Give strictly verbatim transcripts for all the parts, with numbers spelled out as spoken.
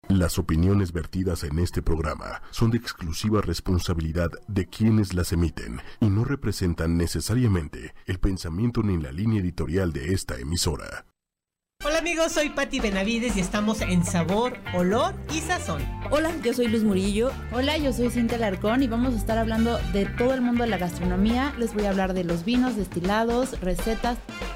Las opiniones vertidas en este programa son de exclusiva responsabilidad de quienes las emiten y no representan necesariamente el pensamiento ni la línea editorial de esta emisora. Hola amigos, soy Patti Benavides y estamos en Sabor, Olor y Sazón. Hola, yo soy Luz Murillo. Hola, yo soy Cintia Alarcón y vamos a estar hablando de todo el mundo de la gastronomía. Les voy a hablar de los vinos, destilados, recetas.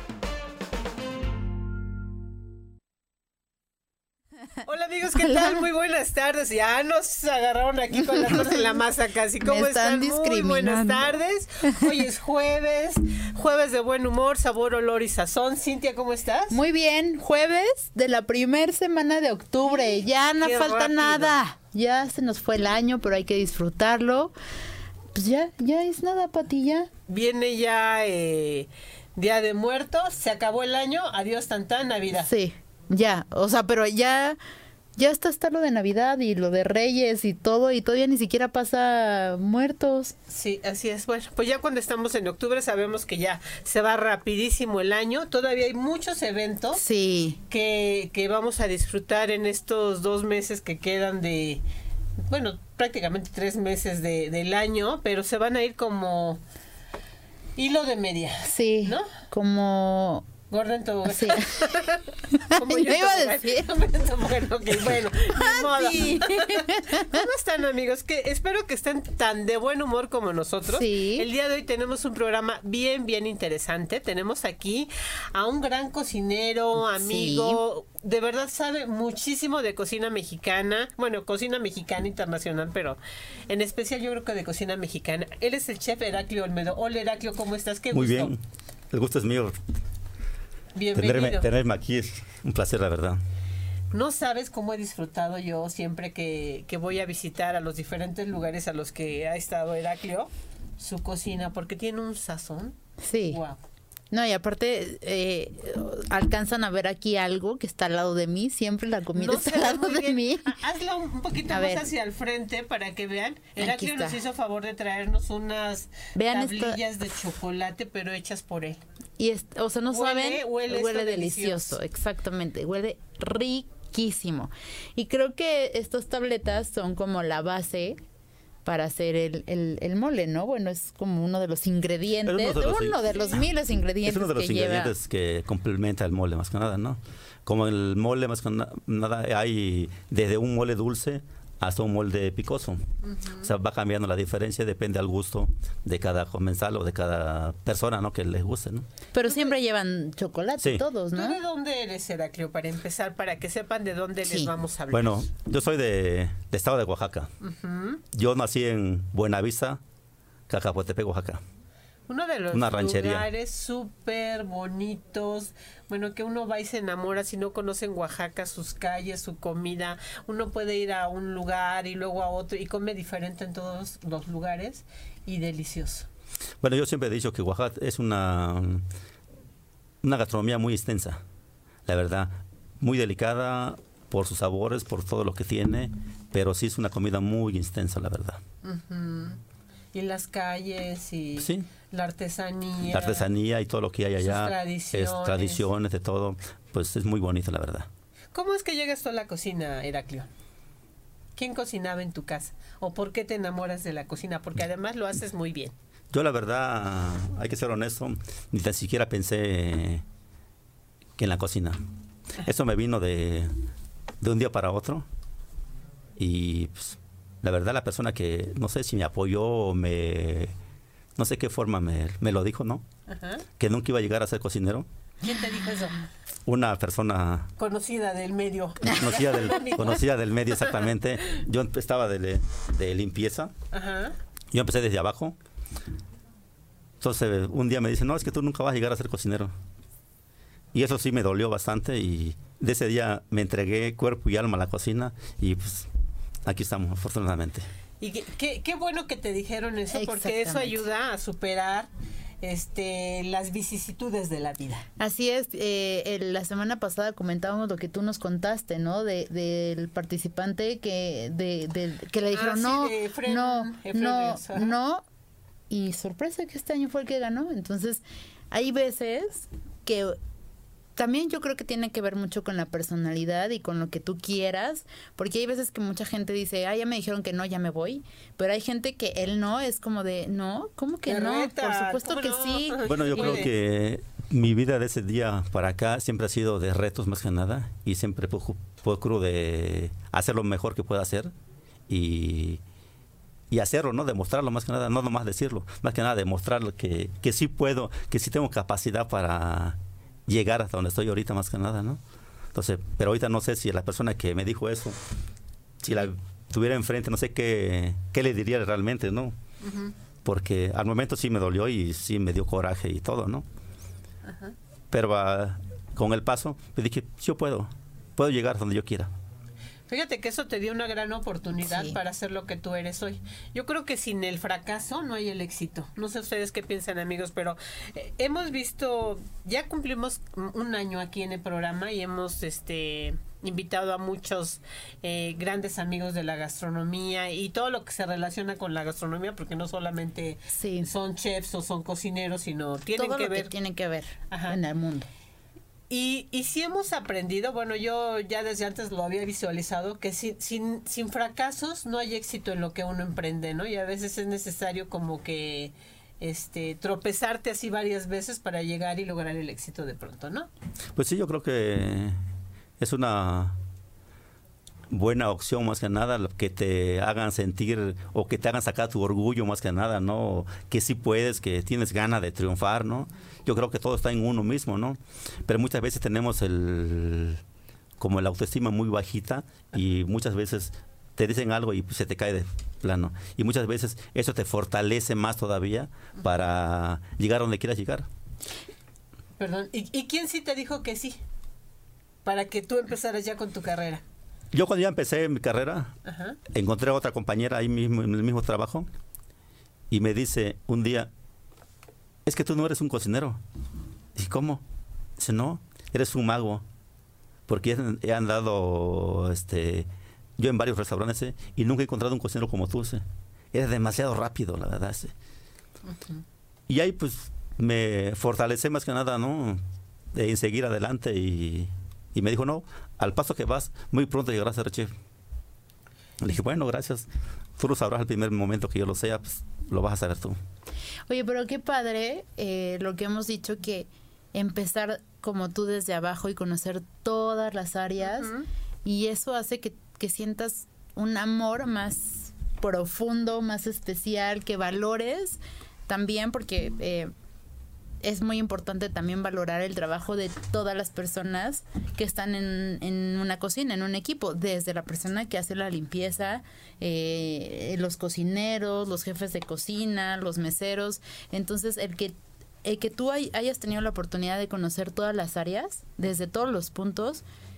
Hola amigos, ¿qué tal? Muy buenas tardes. Ya nos agarraron aquí con las cosas en la masa casi. ¿Cómo están? Muy buenas tardes. Hoy es jueves, jueves de buen humor, sabor, olor y sazón. Cintia, ¿cómo estás? Muy bien, jueves de la primer semana de octubre. Ya no Qué falta rápido. nada. Ya se nos fue el año, pero hay que disfrutarlo. Pues ya, ya es nada, Pati, ya. Viene ya eh, Día de Muertos, se acabó el año, adiós tantán, Navidad. Sí, ya. O sea, pero ya... Ya está hasta lo de Navidad y lo de Reyes y todo, y todavía ni siquiera pasa muertos. Sí, así es. Bueno, pues ya cuando estamos en octubre sabemos que ya se va rapidísimo el año. Todavía hay muchos eventos Sí. que, que vamos a disfrutar en estos dos meses que quedan de, bueno, prácticamente tres meses de, del año, pero se van a ir como hilo de media. Sí, ¿no? Como... Gorda en tobogán. Sí. Como Yo yo en iba a tobogán. decir. Como yo en tobogán, ok, bueno, ni modo. Sí. ¿Cómo están, amigos? Que espero que estén tan de buen humor como nosotros. Sí. El día de hoy tenemos un programa bien, bien interesante. Tenemos aquí a un gran cocinero, amigo, sí. De verdad sabe muchísimo de cocina mexicana. Bueno, cocina mexicana internacional, pero en especial yo creo que de cocina mexicana. Él es el chef Heraclio Olmedo. Hola, Heraclio, ¿cómo estás? Qué Muy gusto. bien, el gusto es mío. Bienvenido. Tenerme, tenerme aquí es un placer, la verdad. No sabes cómo he disfrutado yo siempre que, que voy a visitar a los diferentes lugares a los que ha estado Heraclio, su cocina, porque tiene un sazón. Sí. Wow. No, y aparte eh, alcanzan a ver aquí algo que está al lado de mí. Siempre la comida No está se al ve lado muy de bien. mí. Ah, hazlo un poquito A más ver. hacia el frente para que vean. Heraclio está. nos hizo favor de traernos unas Vean esto. tablillas de chocolate, pero hechas por él. Y es, o sea, no Huele- saben, huele huele, esto delicioso, delicioso. exactamente, huele riquísimo. Y creo que estas tabletas son como la base para hacer el, el, el mole, ¿no? Bueno, es como uno de los ingredientes, Pero uno uno de de los, los- miles de ingredientes Es uno de los que ingredientes que complementa el mole más que nada, ¿no? Como el mole más que na- nada hay desde un mole dulce hasta un mole picoso. Uh-huh. O sea, va cambiando la diferencia, depende al gusto de cada comensal o de cada persona, ¿no? Que les guste, ¿no? lleva. Pero siempre llevan chocolate Sí. todos, ¿Tú ¿no? de dónde eres, Heraclio, para empezar, para que sepan de dónde Sí. les vamos a hablar? Bueno, yo soy de, de estado de Oaxaca. Ujú. Yo nací en Buenavista, Cacahuatepec, Oaxaca. Uno de los Una ranchería. lugares súper bonitos, bueno, que uno va y se enamora si no conocen Oaxaca, sus calles, su comida. Uno puede ir a un lugar y luego a otro y come diferente en todos los lugares y delicioso. Bueno, yo siempre he dicho que Oaxaca es una, una gastronomía muy extensa, la verdad, muy delicada por sus sabores, por todo lo que tiene, pero sí es una comida muy extensa, la verdad. Ujú. Y las calles y Sí. la artesanía. La artesanía y todo lo que hay Sus allá, tradiciones. es tradiciones de todo, pues es muy bonito, la verdad. ¿Cómo es que llegas tú a la cocina, Heraclio? ¿Quién cocinaba en tu casa? ¿O por qué te enamoras de la cocina? Porque además lo haces muy bien. Yo la verdad, hay que ser honesto, ni tan siquiera pensé que en la cocina. Eso me vino de, de un día para otro y pues, la verdad la persona que, no sé si me apoyó o me, no sé qué forma me, me lo dijo, ¿no? Ajá. Que nunca iba a llegar a ser cocinero. ¿Quién te dijo eso? Una persona Conocida del medio. conocida del, conocida del medio exactamente. Yo estaba de, de limpieza. Ajá. Yo empecé desde abajo. Entonces un día me dice, no, es que tú nunca vas a llegar a ser cocinero. Y eso sí me dolió bastante y de ese día me entregué cuerpo y alma a la cocina y pues aquí estamos, afortunadamente. Y qué, qué, qué bueno que te dijeron eso, porque eso ayuda a superar este las vicisitudes de la vida. Así es, eh, el, la semana pasada comentábamos lo que tú nos contaste, ¿no? De, del participante que de, de, que le dijeron Ah, sí, no, de Efren- no, Efren no, Ríos, ajá. no, y sorpresa que este año fue el que ganó. Entonces, hay veces que también yo creo que tiene que ver mucho con la personalidad y con lo que tú quieras, porque hay veces que mucha gente dice, ah, ya me dijeron que no, ya me voy, pero hay gente que él no, es como de, no, ¿cómo que no? Reta, Por supuesto que no? sí. Bueno, yo Sí. creo que mi vida de ese día para acá siempre ha sido de retos más que nada y siempre procu- procuro de hacer lo mejor que pueda hacer y, y hacerlo, ¿no? Demostrarlo más que nada, no nomás decirlo, más que nada demostrarlo que, que sí puedo, que sí tengo capacidad para llegar hasta donde estoy ahorita más que nada, ¿no? Entonces, pero ahorita no sé si la persona que me dijo eso, si la tuviera enfrente, no sé qué, qué le diría realmente, ¿no? Ujú. Porque al momento sí me dolió y sí me dio coraje y todo, ¿no? Ajá. Pero ah, con el paso, me dije, yo puedo, puedo llegar donde yo quiera. Fíjate que eso te dio una gran oportunidad Sí. para hacer lo que tú eres hoy. Yo creo que sin el fracaso no hay el éxito. No sé ustedes qué piensan, amigos, pero eh, hemos visto, ya cumplimos un año aquí en el programa y hemos este invitado a muchos eh, grandes amigos de la gastronomía y todo lo que se relaciona con la gastronomía, porque no solamente Sí. son chefs o son cocineros, sino tienen Todo que lo ver. que tiene que ver Ajá. en el mundo. Y, y sí hemos aprendido, bueno, yo ya desde antes lo había visualizado, que sin, sin, sin fracasos no hay éxito en lo que uno emprende, ¿no? Y a veces es necesario como que este tropezarte así varias veces para llegar y lograr el éxito de pronto, ¿no? Pues sí, yo creo que es una buena opción más que nada, lo que te hagan sentir o que te hagan sacar tu orgullo más que nada, ¿no? Que sí puedes, que tienes ganas de triunfar, ¿no? Yo creo que todo está en uno mismo, ¿no? Pero muchas veces tenemos el como la autoestima muy bajita y muchas veces te dicen algo y pues, se te cae de plano. Y muchas veces eso te fortalece más todavía para llegar a donde quieras llegar. Perdón, ¿y, y quién sí te dijo que sí? Para que tú empezaras ya con tu carrera. Yo cuando ya empecé mi carrera, Ajá. encontré a otra compañera ahí mismo, en el mismo trabajo, y me dice un día, es que tú no eres un cocinero. ¿Y cómo? Dice, no, eres un mago. Porque he, he andado este, yo en varios restaurantes ¿eh? y nunca he encontrado un cocinero como tú. ¿sí? Eres demasiado rápido, la verdad. ¿sí? Uh-huh. Y ahí pues me fortalecé más que nada, ¿no? En seguir adelante y... Y me dijo, no, al paso que vas, muy pronto llegarás a ser chef. Le dije, bueno, gracias. Tú lo sabrás al primer momento que yo lo sea, pues lo vas a saber tú. Oye, pero qué padre eh, lo que hemos dicho, que empezar como tú desde abajo y conocer todas las áreas, Uh-huh. y eso hace que, que sientas un amor más profundo, más especial, que valores también, porque... Eh, es muy importante también valorar el trabajo de todas las personas que están en, en una cocina, en un equipo, desde la persona que hace la limpieza, eh, los cocineros, los jefes de cocina, los meseros. Entonces, el que el que tú hay, hayas tenido la oportunidad de conocer todas las áreas, desde todos los puntos,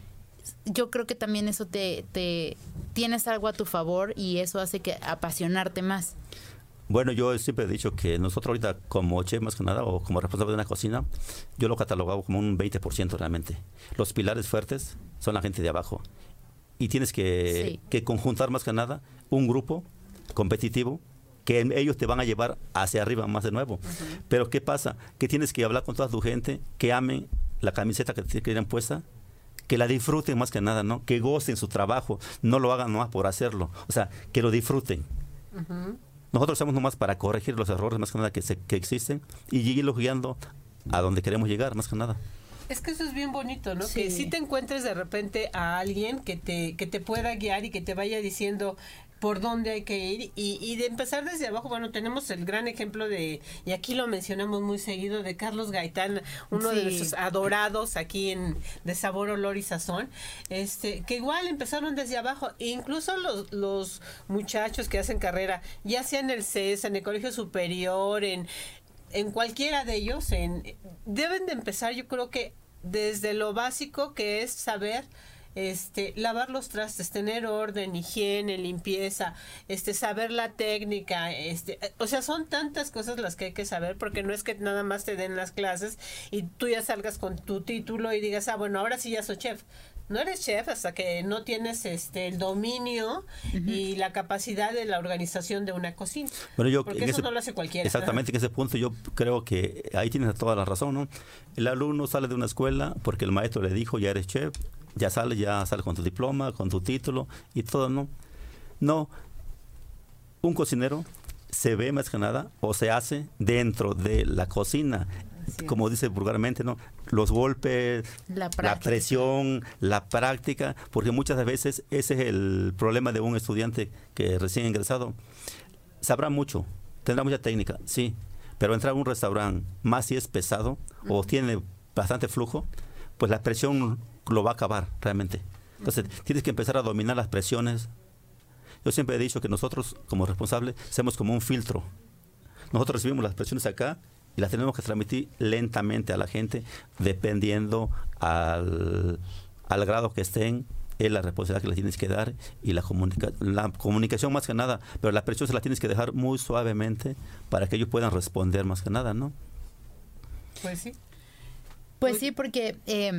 yo creo que también eso te, te tienes algo a tu favor y eso hace que apasionarte más. Bueno, yo siempre he dicho que nosotros ahorita como chef más que nada o como responsable de una cocina, yo lo catalogaba como un veinte por ciento realmente. Los pilares fuertes son la gente de abajo. Y tienes que, Sí. que conjuntar más que nada un grupo competitivo que ellos te van a llevar hacia arriba más de nuevo. Uh-huh. Pero ¿qué pasa? Que tienes que hablar con toda tu gente, que amen la camiseta que tienen puesta, que la disfruten más que nada, ¿no? Que gocen su trabajo, no lo hagan nomás por hacerlo. O sea, que lo disfruten. Uh-huh. Nosotros estamos nomás para corregir los errores más que nada que, se, que existen y irlos guiando a donde queremos llegar más que nada. Es que eso es bien bonito, ¿no? Sí. Que si te encuentres de repente a alguien que te, que te pueda guiar y que te vaya diciendo por dónde hay que ir y, y de empezar desde abajo. Bueno, tenemos el gran ejemplo de, y aquí lo mencionamos muy seguido, de Carlos Gaitán, uno Sí. de nuestros adorados aquí en De Sabor, Olor y Sazón, este, que igual empezaron desde abajo, e incluso los, los muchachos que hacen carrera, ya sea en el C E S, en el Colegio Superior, en, en cualquiera de ellos, en, deben de empezar, yo creo que desde lo básico, que es saber este lavar los trastes, tener orden, higiene, limpieza, este saber la técnica, este, o sea, son tantas cosas las que hay que saber, porque no es que nada más te den las clases y tú ya salgas con tu título y digas, ah, bueno, ahora sí ya soy chef. no eres chef hasta que no tienes este el dominio uh-huh. y la capacidad de la organización de una cocina. Bueno, yo, porque en eso ese, no lo hace cualquiera. Exactamente, en ese punto yo creo que ahí tienes toda la razón, ¿no? El alumno sale de una escuela porque el maestro le dijo, ya eres chef, ya sale, ya sale con tu diploma, con tu título y todo, ¿no? No, un cocinero se ve más que nada o se hace dentro de la cocina. Sí. Como dice vulgarmente, ¿no? Los golpes, la, la presión, la práctica, porque muchas veces ese es el problema de un estudiante que recién ingresado. Sabrá mucho, tendrá mucha técnica, sí, pero entrar a un restaurante, más si es pesado uh-huh. o tiene bastante flujo, pues la presión lo va a acabar realmente. Entonces, uh-huh. tienes que empezar a dominar las presiones. Yo siempre he dicho que nosotros, como responsables, somos como un filtro. Nosotros recibimos las presiones acá y las tenemos que transmitir lentamente a la gente, dependiendo al, al grado que estén, es la responsabilidad que les tienes que dar y la, comunica, la comunicación más que nada, pero la presión se la tienes que dejar muy suavemente para que ellos puedan responder más que nada, ¿no? Pues sí. Pues sí, porque eh,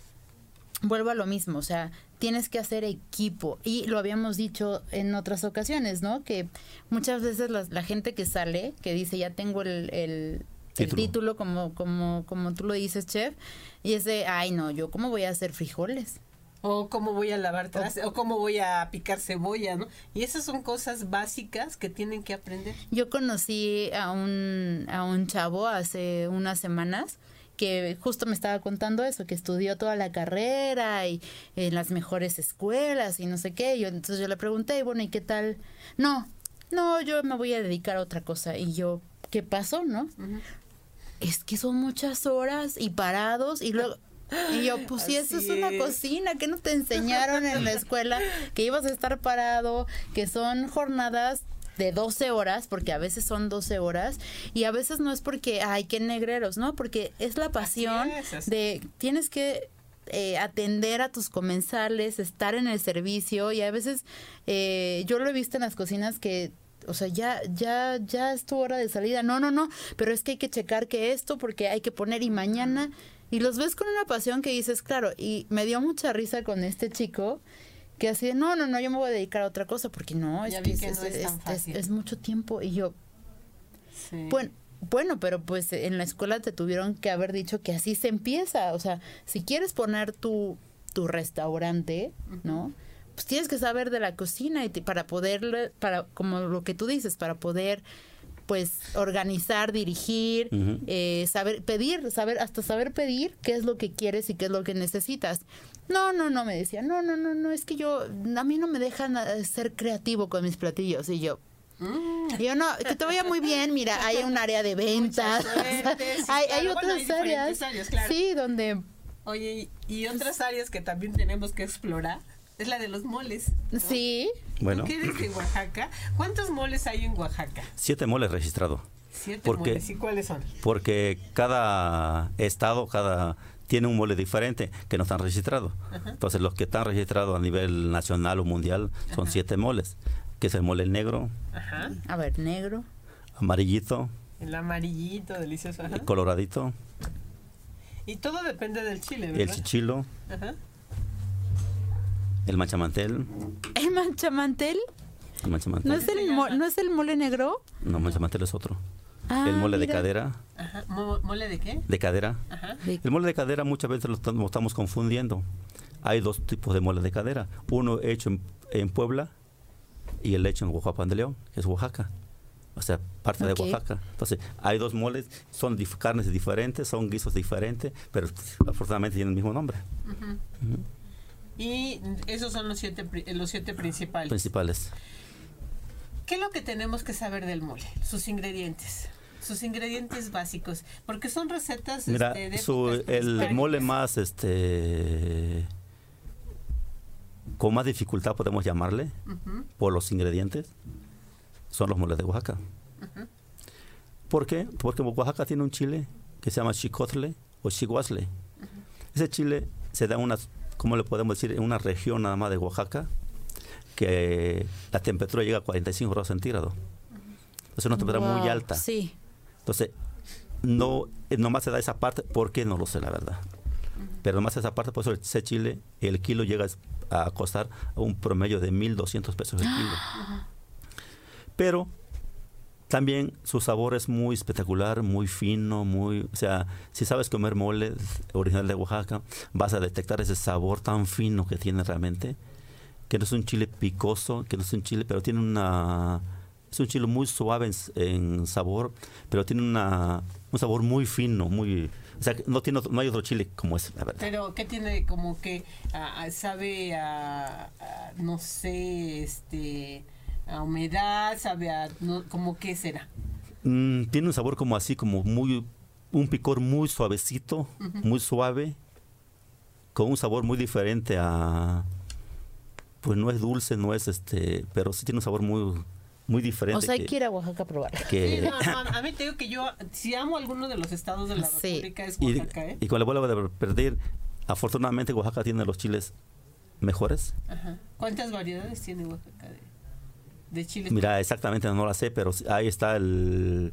vuelvo a lo mismo, o sea, tienes que hacer equipo, y lo habíamos dicho en otras ocasiones, ¿no? Que muchas veces la, la gente que sale, que dice, ya tengo el... el el título, título como, como, como tú lo dices, chef, y es de, ay no, yo cómo voy a hacer frijoles. O cómo voy a lavar trastes, o, o cómo voy a picar cebolla, ¿no? Y esas son cosas básicas que tienen que aprender. Yo conocí a un, a un chavo hace unas semanas que justo me estaba contando eso, que estudió toda la carrera y en las mejores escuelas y no sé qué. Yo, entonces yo le pregunté, bueno, ¿y qué tal? No, no, yo me voy a dedicar a otra cosa. Y yo, ¿qué pasó, no? Uh-huh. Es que son muchas horas y parados y luego... Y yo, pues si eso es una cocina, que no te enseñaron en la escuela, que ibas a estar parado, que son jornadas de doce horas, porque a veces son doce horas, y a veces no es porque, ay, qué negreros, ¿no? Porque es la pasión es, así. de, tienes que eh, atender a tus comensales, estar en el servicio, y a veces eh, yo lo he visto en las cocinas que o sea, ya, ya, ya es tu hora de salida. No, no, no, pero es que hay que checar que esto, porque hay que poner y mañana. Y los ves con una pasión que dices, claro, y me dio mucha risa con este chico, que así de, no, no, no, yo me voy a dedicar a otra cosa, porque no, es, que es, que no es, es, es, es, es mucho tiempo. Y yo, sí. bueno, bueno, pero pues en la escuela te tuvieron que haber dicho que así se empieza. O sea, si quieres poner tu, tu restaurante, uh-huh. ¿no? Pues tienes que saber de la cocina y te, para poder, para como lo que tú dices, para poder pues organizar, dirigir, uh-huh. eh, saber pedir, saber hasta saber pedir qué es lo que quieres y qué es lo que necesitas. No, no, no, me decía, no, no, no, no, es que yo, a mí no me dejan ser creativo con mis platillos. Y yo, mm. y yo no, que te vaya muy bien, mira, hay un área de ventas, suerte, sí, hay, claro. hay otras bueno, hay áreas, áreas claro. sí, donde... Oye, y otras áreas que también tenemos que explorar. Es la de los moles, ¿no? Sí. Bueno. ¿Tú qué eres de Oaxaca? ¿Cuántos moles hay en Oaxaca? Siete moles registrados. Siete porque, moles. ¿Y cuáles son? Porque cada estado, cada tiene un mole diferente que no están registrados. Ajá. Entonces, los que están registrados a nivel nacional o mundial son Ajá. siete moles, que es el mole negro. Ajá. A ver, negro. Amarillito. El amarillito, delicioso. Ajá. El coloradito. Y todo depende del chile, ¿verdad? El chichilo. Ajá. El manchamantel. ¿El manchamantel? El manchamantel. ¿No es el, mo- ¿no es el mole negro? No, manchamantel es otro. Ah, el mole mira. de cadera. Ajá. ¿Mo- ¿Mole de qué? De cadera. Ajá. El mole de cadera muchas veces lo, t- lo estamos confundiendo. Hay dos tipos de mole de cadera. Uno hecho en, en Puebla y el hecho en Oaxaca de León, que es Oaxaca. O sea, parte okay. de Oaxaca. Entonces, hay dos moles, son dif- carnes diferentes, son guisos diferentes, pero afortunadamente tienen el mismo nombre. Uh-huh. Uh-huh. Y esos son los siete, los siete principales. Principales. ¿Qué es lo que tenemos que saber del mole? Sus ingredientes. Sus ingredientes básicos. Porque son recetas. Mira, este, de su, el mole más, este, con más dificultad podemos llamarle, uh-huh. por los ingredientes, son los moles de Oaxaca. Uh-huh. ¿Por qué? Porque Oaxaca tiene un chile que se llama chicotle o chihuasle. Uh-huh. Ese chile se da unas, ¿cómo le podemos decir? En una región nada más de Oaxaca, que la temperatura llega a cuarenta y cinco grados centígrados. Entonces es una temperatura wow, muy alta. Sí. Entonces, no, nomás se da esa parte, ¿por qué? No lo sé, la verdad. Pero más esa parte, por eso ese chile, el kilo llega a costar un promedio de mil doscientos pesos el kilo. Pero también su sabor es muy espectacular, muy fino, muy... O sea, si sabes comer mole original de Oaxaca, vas a detectar ese sabor tan fino que tiene realmente, que no es un chile picoso, que no es un chile, pero tiene una... Es un chile muy suave en, en sabor, pero tiene una, un sabor muy fino, muy... O sea, no, tiene otro, no hay otro chile como ese, la verdad. Pero, ¿qué tiene? Como que uh, sabe a, a, no sé, este, a humedad, sabe a, no, ¿cómo qué será? Mm, tiene un sabor como así, como muy, un picor muy suavecito, uh-huh. muy suave, con un sabor muy diferente a, pues no es dulce, no es este, pero sí tiene un sabor muy... muy diferente. O sea, hay que ir a Oaxaca a probar. Que, sí, no, no, a mí te digo que yo, si amo alguno de los estados de la sí. República, es Oaxaca, y, ¿eh? Y con la vuelvo de perder, afortunadamente Oaxaca tiene los chiles mejores. Ajá. ¿Cuántas variedades tiene Oaxaca de, de chiles? Mira, exactamente no la sé, pero ahí está el,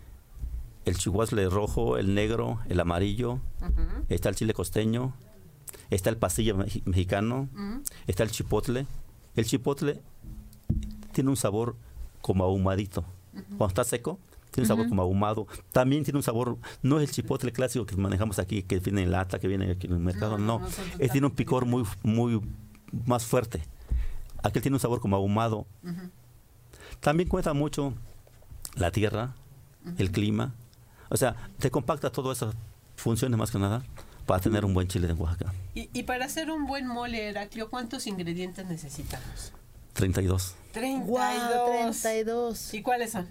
el chihuahua rojo, el negro, el amarillo, uh-huh. está el chile costeño, está el pasillo mexicano, uh-huh. está el chipotle. El chipotle tiene un sabor como ahumadito. Uh-huh. Cuando está seco, tiene un sabor uh-huh. como ahumado. También tiene un sabor, no es el chipotle clásico que manejamos aquí, que viene en lata, que viene aquí en el mercado, no. no, no es, tiene un picor muy, muy más fuerte. Aquel tiene un sabor como ahumado. Uh-huh. También cuenta mucho la tierra, uh-huh. el clima. O sea, te compacta todas esas funciones más que nada para tener uh-huh. un buen chile de Oaxaca. Y, y para hacer un buen mole, Heraclio, ¿cuántos ingredientes necesitamos? treinta y dos. treinta y dos. Wow, treinta y dos. ¿Y cuáles son?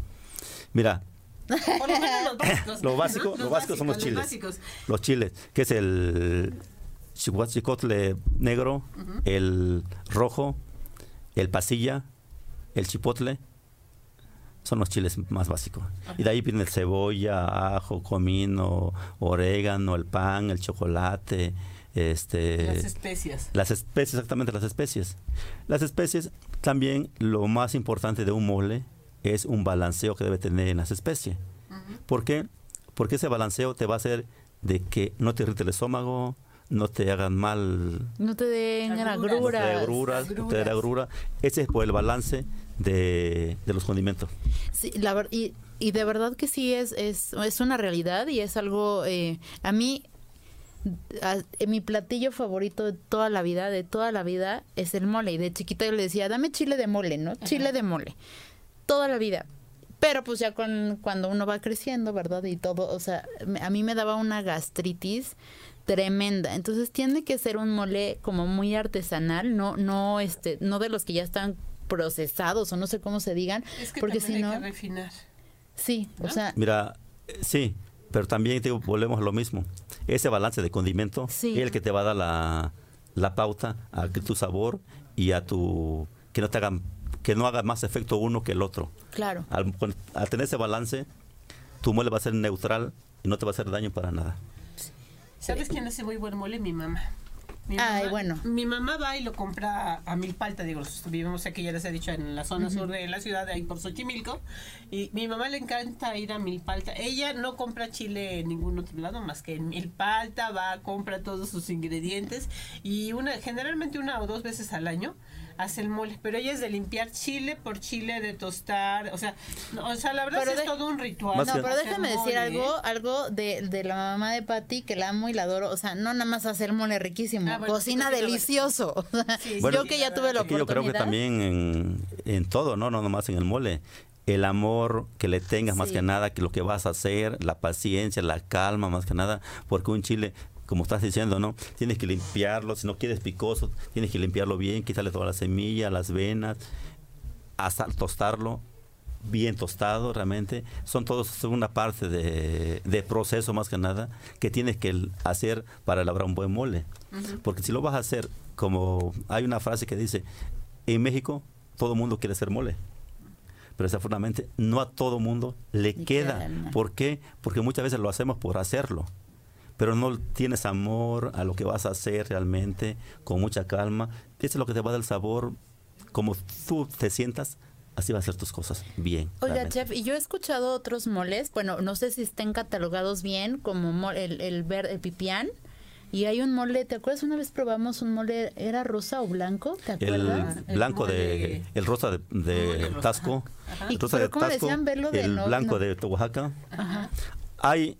Mira. Por lo menos los básicos. Lo básico, ¿no? lo básico son los, los chiles. Básicos. Los chiles, que es el chicotle negro, uh-huh. el rojo, el pasilla, el chipotle. Son los chiles más básicos. Uh-huh. Y de ahí viene el cebolla, ajo, comino, orégano, el pan, el chocolate. Este, las especias. Las especies, exactamente, las especies. Las especies, también lo más importante de un mole es un balanceo que debe tener en las especies. Uh-huh. ¿Por qué? Porque ese balanceo te va a hacer de que no te irrite el estómago, no te hagan mal. No te den agruras. No te den agruras, no te den agruras. Ese es por el balance de, de los condimentos. Sí, la ver, y, y de verdad que sí es, es, es una realidad y es algo, eh, a mí... A, mi platillo favorito de toda la vida, de toda la vida, es el mole. Y de chiquita yo le decía, dame chile de mole, ¿no? Ajá. Chile de mole. Toda la vida. Pero pues ya con, cuando uno va creciendo, ¿verdad? Y todo, o sea, me, a mí me daba una gastritis tremenda. Entonces tiene que ser un mole como muy artesanal, no, no, este, no de los que ya están procesados o no sé cómo se digan. Es que porque si no, hay que refinar. Sí, ¿no? O sea. Mira, sí. Pero también te volvemos a lo mismo. Ese balance de condimento sí. es el que te va a dar la, la pauta a que tu sabor y a tu que no te hagan que no haga más efecto uno que el otro. Claro. Al, al tener ese balance, tu mole va a ser neutral y no te va a hacer daño para nada. ¿Sabes quién hace muy buen mole? Mi mamá. Mi mamá, Ay, bueno. Mi mamá va y lo compra a, a Milpalta, digo, vivimos aquí, ya les he dicho, en la zona uh-huh. sur de la ciudad, ahí por Xochimilco, y mi mamá le encanta ir a Milpalta. Ella no compra chile en ningún otro lado más que en Milpalta, va, compra todos sus ingredientes, y una generalmente una o dos veces al año hace el mole, pero ella es de limpiar chile por chile, de tostar, o sea, no, o sea la verdad es, de, es todo un ritual. No, pero déjame decir mole. algo, algo de, de la mamá de Pati, que la amo y la adoro, o sea, no nada más hacer mole riquísimo, ah, bueno, cocina sí, delicioso. O sea, sí, bueno, yo que ya tuve la oportunidad. Yo creo que también en, en todo, no, no nomás en el mole. El amor que le tengas sí. más que nada, que lo que vas a hacer, la paciencia, la calma más que nada, porque un chile, como estás diciendo, ¿no? Tienes que limpiarlo, si no quieres picoso, tienes que limpiarlo bien, quitarle toda la semilla, las venas, hasta tostarlo, bien tostado realmente. Son todos una parte de, de proceso más que nada que tienes que hacer para elaborar un buen mole. Uh-huh. Porque si lo vas a hacer, como hay una frase que dice, en México todo el mundo quiere hacer mole. Pero desafortunadamente no a todo mundo le y queda. queda ¿Por qué? Porque muchas veces lo hacemos por hacerlo. Pero no tienes amor a lo que vas a hacer realmente, con mucha calma. Eso es lo que te va a dar el sabor. Como tú te sientas, así va a ser tus cosas bien. Oiga, realmente. chef, y yo he escuchado otros moles, bueno, no sé si estén catalogados bien, como mole, el, el, ver, el pipián, Y hay un mole, ¿te acuerdas? Una vez probamos un mole, ¿era rosa o blanco? ¿Te acuerdas? El blanco El de, mole. el rosa de, de Mole rosa. Tasco, Ajá. el ¿Y rosa pero de cómo le Tasco, decían verlo de el no- blanco no? de Oaxaca. Ajá. Hay,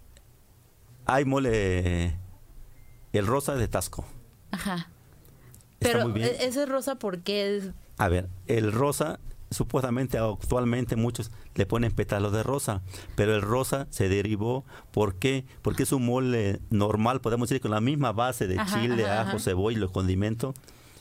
hay mole, el rosa de Tasco. Ajá. Está Pero muy bien. e- ese rosa, ¿por qué? Es- A ver, el rosa, supuestamente actualmente muchos le ponen pétalos de rosa, pero el rosa se derivó, ¿por qué? Porque es un mole normal, podemos decir, con la misma base de Ajá, chile, ajá, ajo, ajá. cebolla y los condimentos,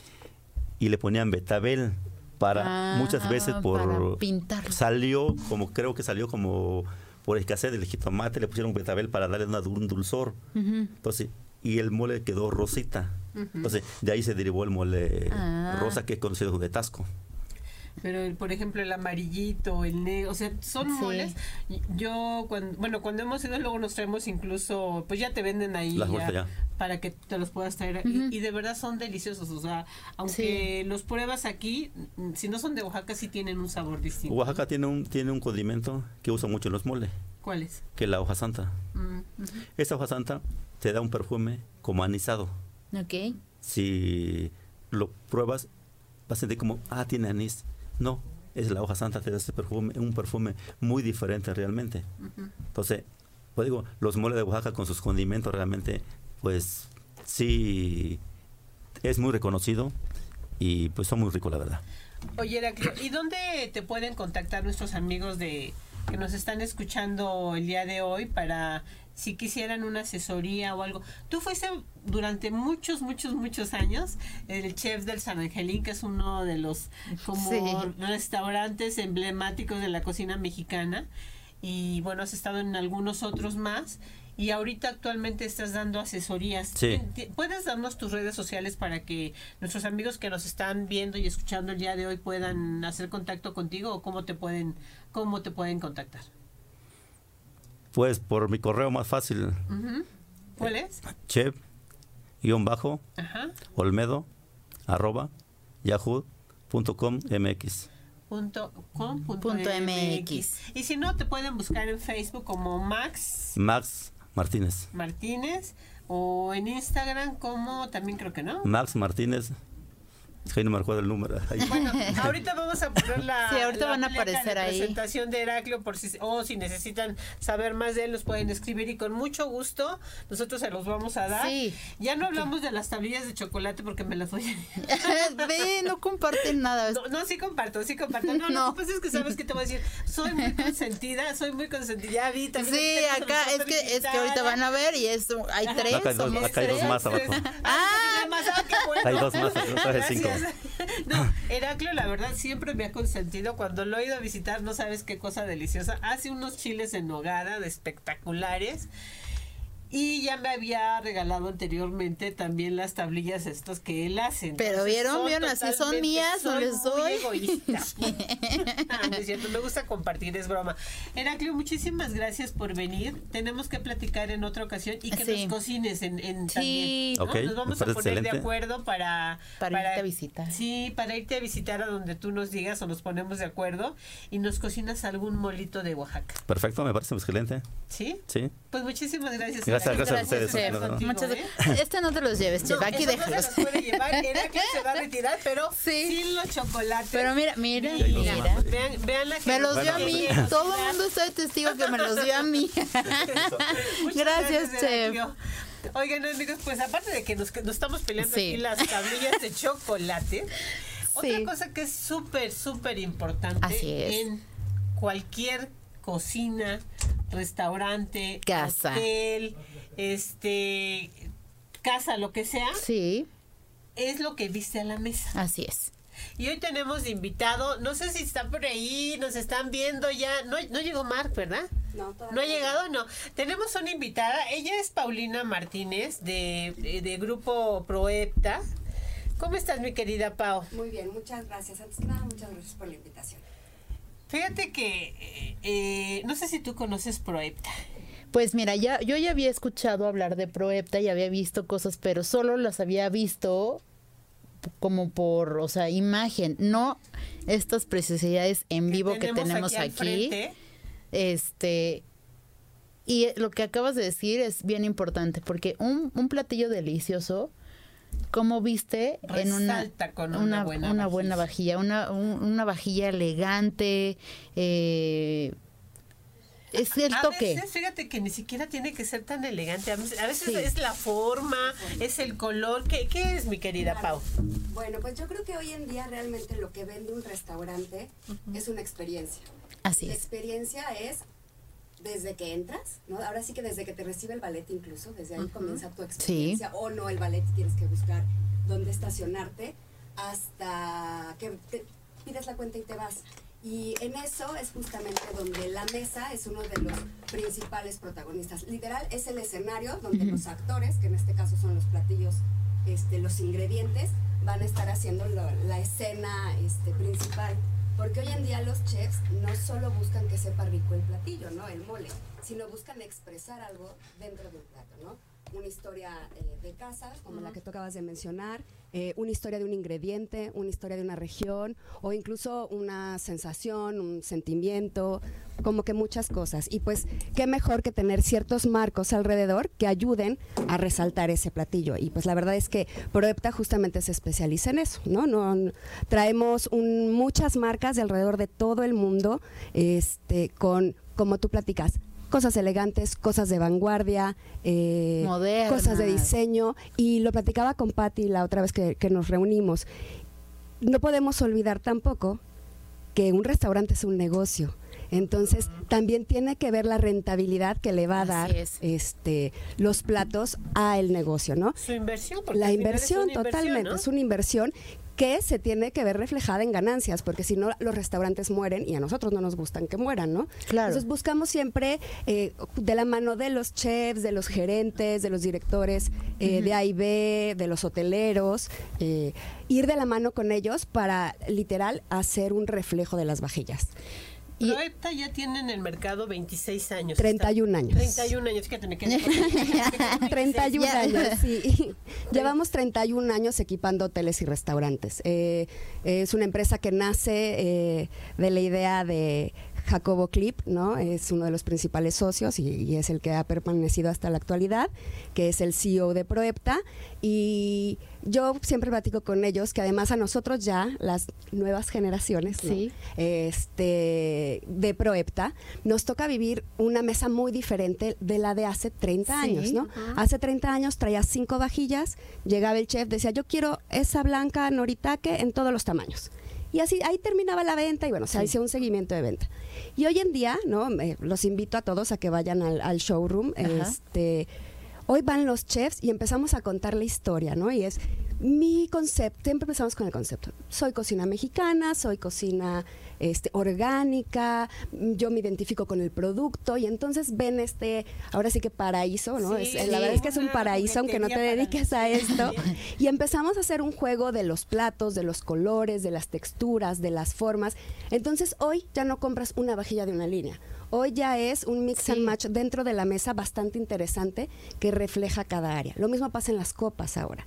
y le ponían betabel para Ah, muchas veces por para pintarlo. salió como creo que salió como por escasez del jitomate, le pusieron betabel para darle una, un dulzor. Ujú. Entonces, y el mole quedó rosita. Entonces, de ahí se derivó el mole Ah. rosa, que es conocido como de Tasco. Pero, el, por ejemplo, el amarillito, el negro, o sea, son Sí. moles. Y Yo, cuando, bueno, cuando hemos ido, luego nos traemos incluso, pues ya te venden ahí Las ya, bolsas ya. para que te los puedas traer. Ujú. y, y de verdad son deliciosos, o sea, aunque los pruebas aquí, mm, si no son de Oaxaca, sí tienen un sabor distinto. Oaxaca tiene un, tiene un condimento que usa mucho en los moles, ¿Cuál es? que es la hoja santa. Mm, ujú. Esa hoja santa te da un perfume como anisado. Ok. Si lo pruebas, vas a sentir como, ah, tiene anís. No, es la hoja santa, te da ese perfume, un perfume muy diferente realmente. Entonces, pues digo, los moles de Oaxaca con sus condimentos realmente, pues sí, es muy reconocido y pues son muy ricos, la verdad. Oye, Heraclio, ¿y dónde te pueden contactar nuestros amigos de que nos están escuchando el día de hoy para si quisieran una asesoría o algo? Tú fuiste durante muchos, muchos, muchos años el chef del San Angelín, que es uno de los como Sí. restaurantes emblemáticos de la cocina mexicana. Y bueno, has estado en algunos otros más. Y ahorita actualmente estás dando asesorías. Sí. Ti- ¿Puedes darnos tus redes sociales para que nuestros amigos que nos están viendo y escuchando el día de hoy puedan hacer contacto contigo o cómo te pueden cómo te pueden contactar? Pues por mi correo más fácil, Ujú. ¿Cuál es? chef, guión bajo, Ajá. olmedo, arroba, yahoo punto com mx. Punto com punto Punto mx. Y si no, te pueden buscar en Facebook como Max Max Martínez. Martínez o en Instagram como también creo que no. Max Martínez. Es que ahí no me recuerdo el número. Ahí. Bueno, ahorita vamos a poner la, Sí, ahorita la van a placa aparecer de ahí. presentación de Heraclio por si o si necesitan saber más de él los pueden escribir y con mucho gusto nosotros se los vamos a dar. Sí. Ya no hablamos de las tablillas de chocolate porque me las voy a Ve, no comparten nada. No, no, sí comparto, sí comparto. No, No. lo que pasa es que sabes que te voy a decir, soy muy consentida, soy muy consentida. Ya vi, también Sí, tenemos acá a es nosotros que es que ahorita van a ver y es hay tres. Acá hay dos- somos acá hay dos tres. más abajo. Ah, más, ah, qué bueno. Hay dos más, acá traje cinco. Gracias. No, Heraclio, la verdad, siempre me ha consentido. Cuando lo he ido a visitar, no sabes qué cosa deliciosa. Hace unos chiles en nogada de espectaculares. Y ya me había regalado anteriormente también las tablillas estas que él hace. Pero Entonces, vieron, son vieron, así son totalmente- mías, no soy les muy doy. egoísta. Ah, no es cierto, me gusta compartir, es broma. Heraclio, muchísimas gracias por venir. Tenemos que platicar en otra ocasión y que Sí. nos cocines en, en Sí. también. ¿no? Ok, Nos vamos me a parece poner de excelente. acuerdo para, Para irte a visitar. Sí, para irte a visitar a donde tú nos digas o nos ponemos de acuerdo y nos cocinas algún molito de Oaxaca. Perfecto, me parece excelente. ¿Sí? Sí. Pues muchísimas gracias. Gracias, Heraclio. gracias a ustedes. por estar Chef. contigo, Muchas ¿eh? gracias. Este no te los lleves, chef. No, Aquí eso déjalos. No se los puede llevar. Heraclio se va a retirar, pero Sí. sin los chocolates. Pero mira, mira, Mira, mira. Vean, vean la Me los dio a Bueno, mí. pues- Todo el mundo está de testigo que me los dio a mí. Muchas Gracias, chef. Heraclio. Oigan, amigos, pues aparte de que nos, que nos estamos peleando Sí. aquí las tablillas de chocolate, otra Sí. cosa que es súper, súper importante Así es. en cualquier cocina, restaurante, Casa. hotel, este, casa, lo que sea, Sí, es lo que viste a la mesa. así es. Y hoy tenemos de invitado, no sé si está por ahí, nos están viendo ya, no, no llegó Marc, ¿verdad? No, todavía ¿No ha llegado? No. Tenemos una invitada, ella es Paulina Martínez de, de, de Grupo Proepta. ¿Cómo estás, mi querida Pau? Muy bien, muchas gracias. Antes que nada, muchas gracias por la invitación. Fíjate que, eh, eh, no sé si tú conoces Proepta. Pues mira, ya yo ya había escuchado hablar de Proepta y había visto cosas, pero solo las había visto como por, o sea, imagen, no estas preciosidades en vivo que tenemos al aquí. frente. Este, Y lo que acabas de decir es bien importante, porque un, un platillo delicioso, como viste, en una, Resalta con una, una, buena, una vajilla. buena vajilla, una, un- una vajilla elegante, eh, es el A toque. veces, fíjate que ni siquiera tiene que ser tan elegante. A veces, a veces Sí. es la forma, es el color. ¿Qué, qué es, mi querida Claro. Pau? Bueno, pues yo creo que hoy en día realmente lo que vende un restaurante es una experiencia. Así La es. experiencia es desde que entras, ¿no? Ahora sí que desde que te recibe el ballet incluso, desde ahí comienza tu experiencia. O no, el ballet tienes que buscar dónde estacionarte hasta que te pides la cuenta y te vas. Y en eso es justamente donde la mesa es uno de los principales protagonistas. Literal, es el escenario donde los actores, que en este caso son los platillos, este, los ingredientes, van a estar haciendo lo- la escena este, principal. Porque hoy en día los chefs no solo buscan que sepa rico el platillo, ¿no? El mole, sino buscan expresar algo dentro de un plato, ¿no? Una historia eh, de casa, como la que tú acabas de mencionar, eh, una historia de un ingrediente, una historia de una región, o incluso una sensación, un sentimiento, como que muchas cosas. Y pues, qué mejor que tener ciertos marcos alrededor que ayuden a resaltar ese platillo. Y pues la verdad es que Proepta justamente se especializa en eso, ¿no? no, no- traemos un- muchas marcas de alrededor de todo el mundo, este, con, como tú platicas, cosas elegantes, cosas de vanguardia, eh, Modernas. cosas de diseño. Y lo platicaba con Patti la otra vez que, que nos reunimos. No podemos olvidar tampoco que un restaurante es un negocio. Entonces, también tiene que ver la rentabilidad que le va a Así dar es. este los platos a el negocio, ¿no? Su inversión. Porque La al final es inversión, una inversión, totalmente, ¿no? es una inversión que se tiene que ver reflejada en ganancias, porque si no los restaurantes mueren y a nosotros no nos gustan que mueran, ¿no? Claro. Entonces buscamos siempre eh, de la mano de los chefs, de los gerentes, de los directores eh, de A y B, de los hoteleros, eh, ir de la mano con ellos para literal hacer un reflejo de las vajillas. Y Proepta ya tiene en el mercado veintiséis años. treinta y un años. treinta y un años, fíjate, me quedé con- treinta y un Ya. años, sí. Llevamos treinta y un años equipando hoteles y restaurantes. Eh, es una empresa que nace eh, de la idea de Jacobo Clip, ¿no? Es uno de los principales socios y, y es el que ha permanecido hasta la actualidad, que es el C E O de Proepta. Y yo siempre platico con ellos que además a nosotros ya, las nuevas generaciones, ¿no? Sí. este, de Proepta, nos toca vivir una mesa muy diferente de la de hace treinta Sí, años, ¿no? Hace treinta años traía cinco vajillas, llegaba el chef, decía, yo quiero esa blanca Noritake en todos los tamaños. Y así, ahí terminaba la venta y bueno, se hacía un seguimiento de venta. Y hoy en día, ¿no? Me- los invito a todos a que vayan al, al showroom, Ajá. este... Hoy van los chefs y empezamos a contar la historia, ¿no? Y es mi concepto, siempre empezamos con el concepto. Soy cocina mexicana, soy cocina este, orgánica, yo me identifico con el producto y entonces ven este, ahora sí que paraíso, ¿no? Sí, Es- la sí, verdad es que es un una paraíso aunque no te juguetería para dediques a esto. nosotros. Y empezamos a hacer un juego de los platos, de los colores, de las texturas, de las formas. Entonces hoy ya no compras una vajilla de una línea. Hoy ya es un mix Sí. and match dentro de la mesa bastante interesante que refleja cada área. Lo mismo pasa en las copas ahora.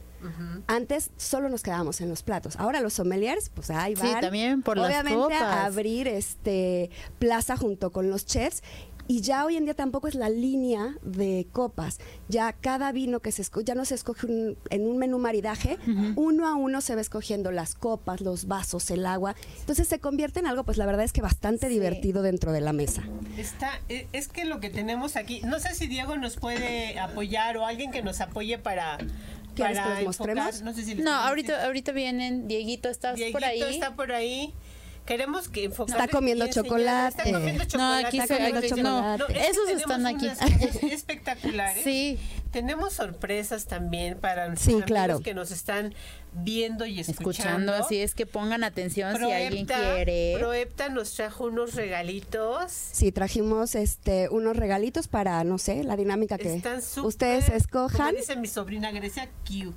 Antes solo nos quedábamos en los platos. Ahora los sommeliers, pues ahí Sí, van. también por las obviamente copas. a abrir este plaza junto con los chefs. Y ya hoy en día tampoco es la línea de copas. Ya cada vino que se escoge, ya no se escoge un- en un menú maridaje, uno a uno se va escogiendo las copas, los vasos, el agua. Entonces se convierte en algo, pues la verdad es que bastante Sí. divertido dentro de la mesa. Está, e- es que lo que tenemos aquí, no sé si Diego nos puede apoyar o alguien que nos apoye para, ¿Quieres para que los enfocar, mostremos? no sé si les No, podemos ahorita, decir. ahorita vienen, Dieguito, ¿estás Dieguito por ahí? está por ahí. Queremos que enfocarle Está comiendo y enseñarle. chocolate. Está comiendo No, chocolate. aquí está se- comiendo aquí- chocolate. no, es que esos tenemos están aquí. unas cosas espectaculares. Sí. Tenemos sorpresas también para nuestros Sí, claro. amigos que nos están viendo y escuchando. Escuchando, así es que pongan atención si alguien Proepta- quiere. Proepta nos trajo unos regalitos. Sí, trajimos este unos regalitos para, no sé, la dinámica que Están súper, ustedes escojan. Como dice mi sobrina Grecia, cute.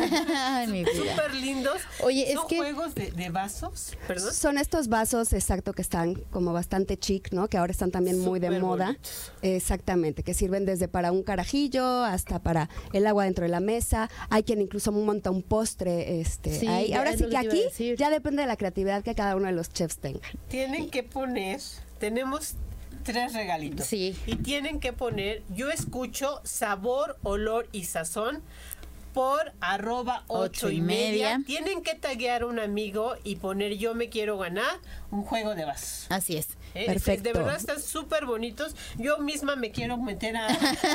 Ay, mi vida. Súper lindos. Oye, es Son que- juegos de, de vasos, perdón. Son estos vasos, exacto, que están como bastante chic, ¿no? Que ahora están también muy de Súper moda. bonitos. Exactamente, que sirven desde para un carajillo hasta para el agua dentro de la mesa. Hay quien incluso monta un postre, este, Sí, ahí. ya Ahora es sí lo que que te iba a aquí decir. ya depende de la creatividad que cada uno de los chefs tenga. Tienen que poner, tenemos tres regalitos. Sí. Y tienen que poner, yo escucho sabor, olor y sazón por arroba ocho y media. Tienen que taguear a un amigo y poner yo me quiero ganar un juego de vasos. Así es. ¿Eh? Perfecto. De verdad están súper bonitos. Yo misma me quiero meter a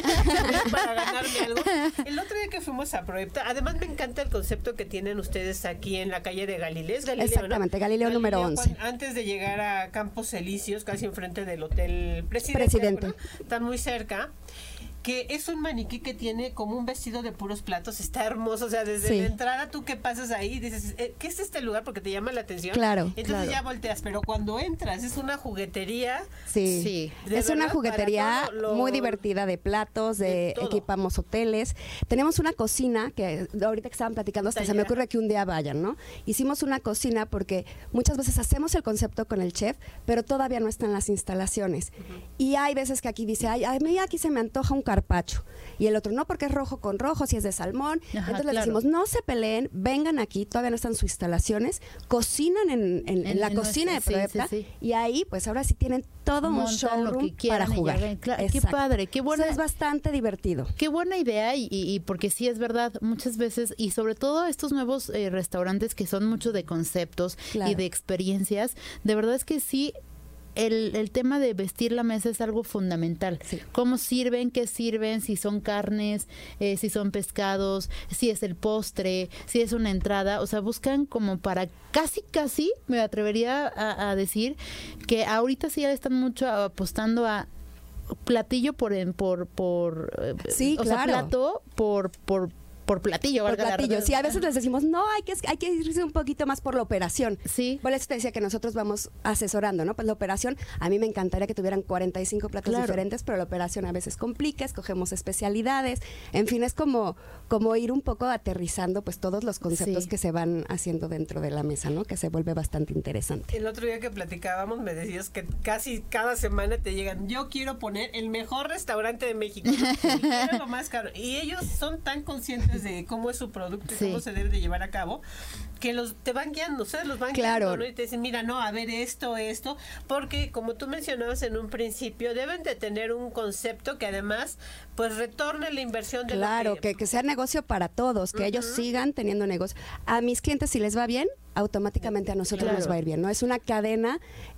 para ganarme algo. El otro día que fuimos a Proyecta, además me encanta el concepto que tienen ustedes aquí en la calle de Galileo. Galileo Exactamente, ¿no? Galileo, Galileo número once. Antes de llegar a Campos Elíseos, casi enfrente del Hotel Presidente. Presidente. ¿no? Están muy cerca. Que es un maniquí que tiene como un vestido de puros platos, está hermoso, o sea, desde Sí. la entrada tú que pasas ahí dices, eh, ¿qué es este lugar? Porque te llama la atención. Claro, Entonces claro. ya volteas, pero cuando entras es una juguetería. Sí, Sí. De es una verdad, juguetería para todo lo- muy divertida de platos, de, de todo. equipamos hoteles. Tenemos una cocina que ahorita que estaban platicando hasta se me Taller. ocurre que un día vayan, ¿no? Hicimos una cocina porque muchas veces hacemos el concepto con el chef, pero todavía no están las instalaciones. Y hay veces que aquí dice, ay, a mí aquí se me antoja un carpaccio. Y el otro, no, porque es rojo con rojo, si es de salmón. Ajá, Entonces les claro. decimos, no se peleen, vengan aquí, todavía no están sus instalaciones, cocinan en, en- en En- la en cocina nuestra- de sí, Proyecta sí, sí. y ahí pues ahora sí tienen todo un Montan lo showroom que quieran para y jugar. ya ven. Claro, qué Exacto. padre, qué buena- O sea, es bastante divertido. Qué buena idea y, y- y porque sí es verdad, muchas veces, y sobre todo estos nuevos eh, restaurantes que son mucho de conceptos Claro. y de experiencias, de verdad es que sí. El, el tema de vestir la mesa es algo fundamental. Sí. Cómo sirven, qué sirven, si son carnes, eh, si son pescados, si es el postre, si es una entrada. O sea, buscan como para casi, casi, me atrevería a, a decir, que ahorita sí ya están mucho apostando a platillo por, en- por, por eh, Sí, o sea, claro. plato por, por, por platillo. Por valga la platillo. redundancia. Sí, a veces les decimos, no, hay que, hay que irse un poquito más por la operación. Sí. Por eso te decía que nosotros vamos asesorando, ¿no? Pues la operación, a mí me encantaría que tuvieran cuarenta y cinco platos Claro. diferentes, pero la operación a veces complica, escogemos especialidades. En fin, es como, como ir un poco aterrizando pues todos los conceptos Sí. que se van haciendo dentro de la mesa, ¿no? Que se vuelve bastante interesante. El otro día que platicábamos me decías que casi cada semana te llegan, yo quiero poner el mejor restaurante de México, y quiero lo más caro. Y ellos son tan conscientes de cómo es su producto y Sí. cómo se debe de llevar a cabo, que los te van guiando, ustedes los van Claro. guiando, ¿no? Y te dicen, mira, no, a ver esto, esto, porque como tú mencionabas en un principio, deben de tener un concepto que además, pues retorne la inversión de Claro, lo que, que sea negocio para todos, que ellos sigan teniendo negocio. A mis clientes, si les va bien, automáticamente a nosotros Claro. nos va a ir bien, ¿no? Es una cadena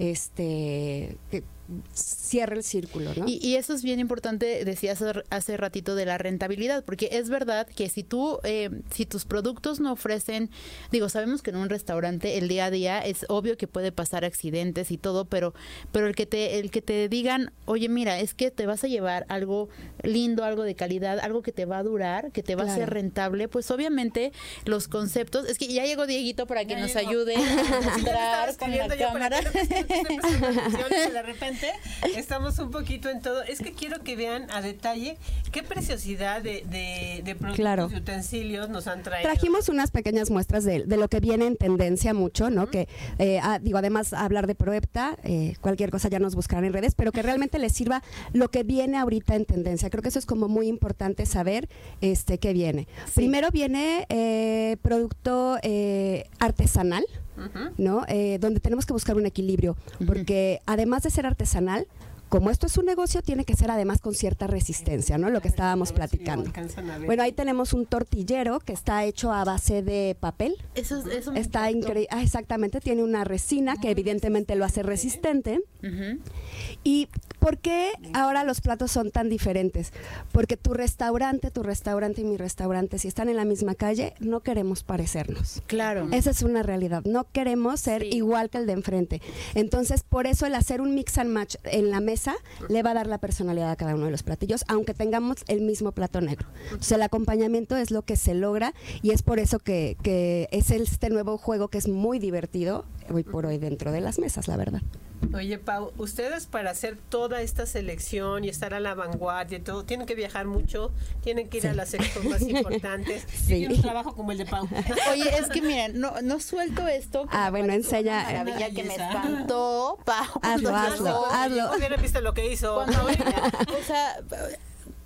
este que cierra el círculo, ¿no? Y, y eso es bien importante, decías hace, hace ratito de la rentabilidad, porque es verdad que si tú, eh, si tus productos no ofrecen, digo, sabemos que en un restaurante el día a día es obvio que puede pasar accidentes y todo, pero, pero el que te, el que te digan, oye, mira, es que te vas a llevar algo lindo, algo de calidad, algo que te va a durar, que te va a ser Claro. rentable, pues obviamente los conceptos, es que ya llegó Dieguito para que Ya nos llegó. ayude a Sí, ya me estaba mostrar con la escribiendo yo, cámara. pero creo que estoy- estoy prestando atención y de repente estamos un poquito en todo. Es que quiero que vean a detalle qué preciosidad de, de, de productos Claro. y utensilios nos han traído. Trajimos unas pequeñas muestras de, de lo que viene en tendencia mucho, ¿no? Que, eh, ah, digo, además hablar de Proepta, eh, cualquier cosa ya nos buscarán en redes, pero que realmente les sirva lo que viene ahorita en tendencia. Creo que eso es como muy importante saber este qué viene. Primero viene eh, producto eh, artesanal, Ujú. ¿no? Eh, donde tenemos que buscar un equilibrio, porque además de ser artesanal, como esto es un negocio, tiene que ser además con cierta resistencia, ¿no? Lo que estábamos A ver si platicando. alcanzan a ver. Bueno, ahí tenemos un tortillero que está hecho a base de papel. Eso, es- eso me Está impactó. increíble. Ah, exactamente, tiene una resina que evidentemente lo hace resistente. Ujú. ¿Y por qué ahora los platos son tan diferentes? Porque tu restaurante, tu restaurante y mi restaurante, si están en la misma calle, no queremos parecernos. Claro. Esa es una realidad. No queremos ser Sí. igual que el de enfrente. Entonces, por eso el hacer un mix and match en la mesa le va a dar la personalidad a cada uno de los platillos, aunque tengamos el mismo plato negro. O sea, el acompañamiento es lo que se logra y es por eso que, que es este nuevo juego que es muy divertido hoy por hoy dentro de las mesas, la verdad. Oye, Pau, ustedes para hacer toda esta selección y estar a la vanguardia y todo, tienen que viajar mucho, tienen que ir a las expos más importantes. Sí. Tienen un trabajo como el de Pau. Oye, es que miren, no, no suelto esto. que Ah, me bueno, pareció enseña. una maravilla que me Belleza. espantó. Pau, Hazlo, cuando hazlo, llegó. hazlo. Hubiera visto lo que hizo. Cuando ella- o sea,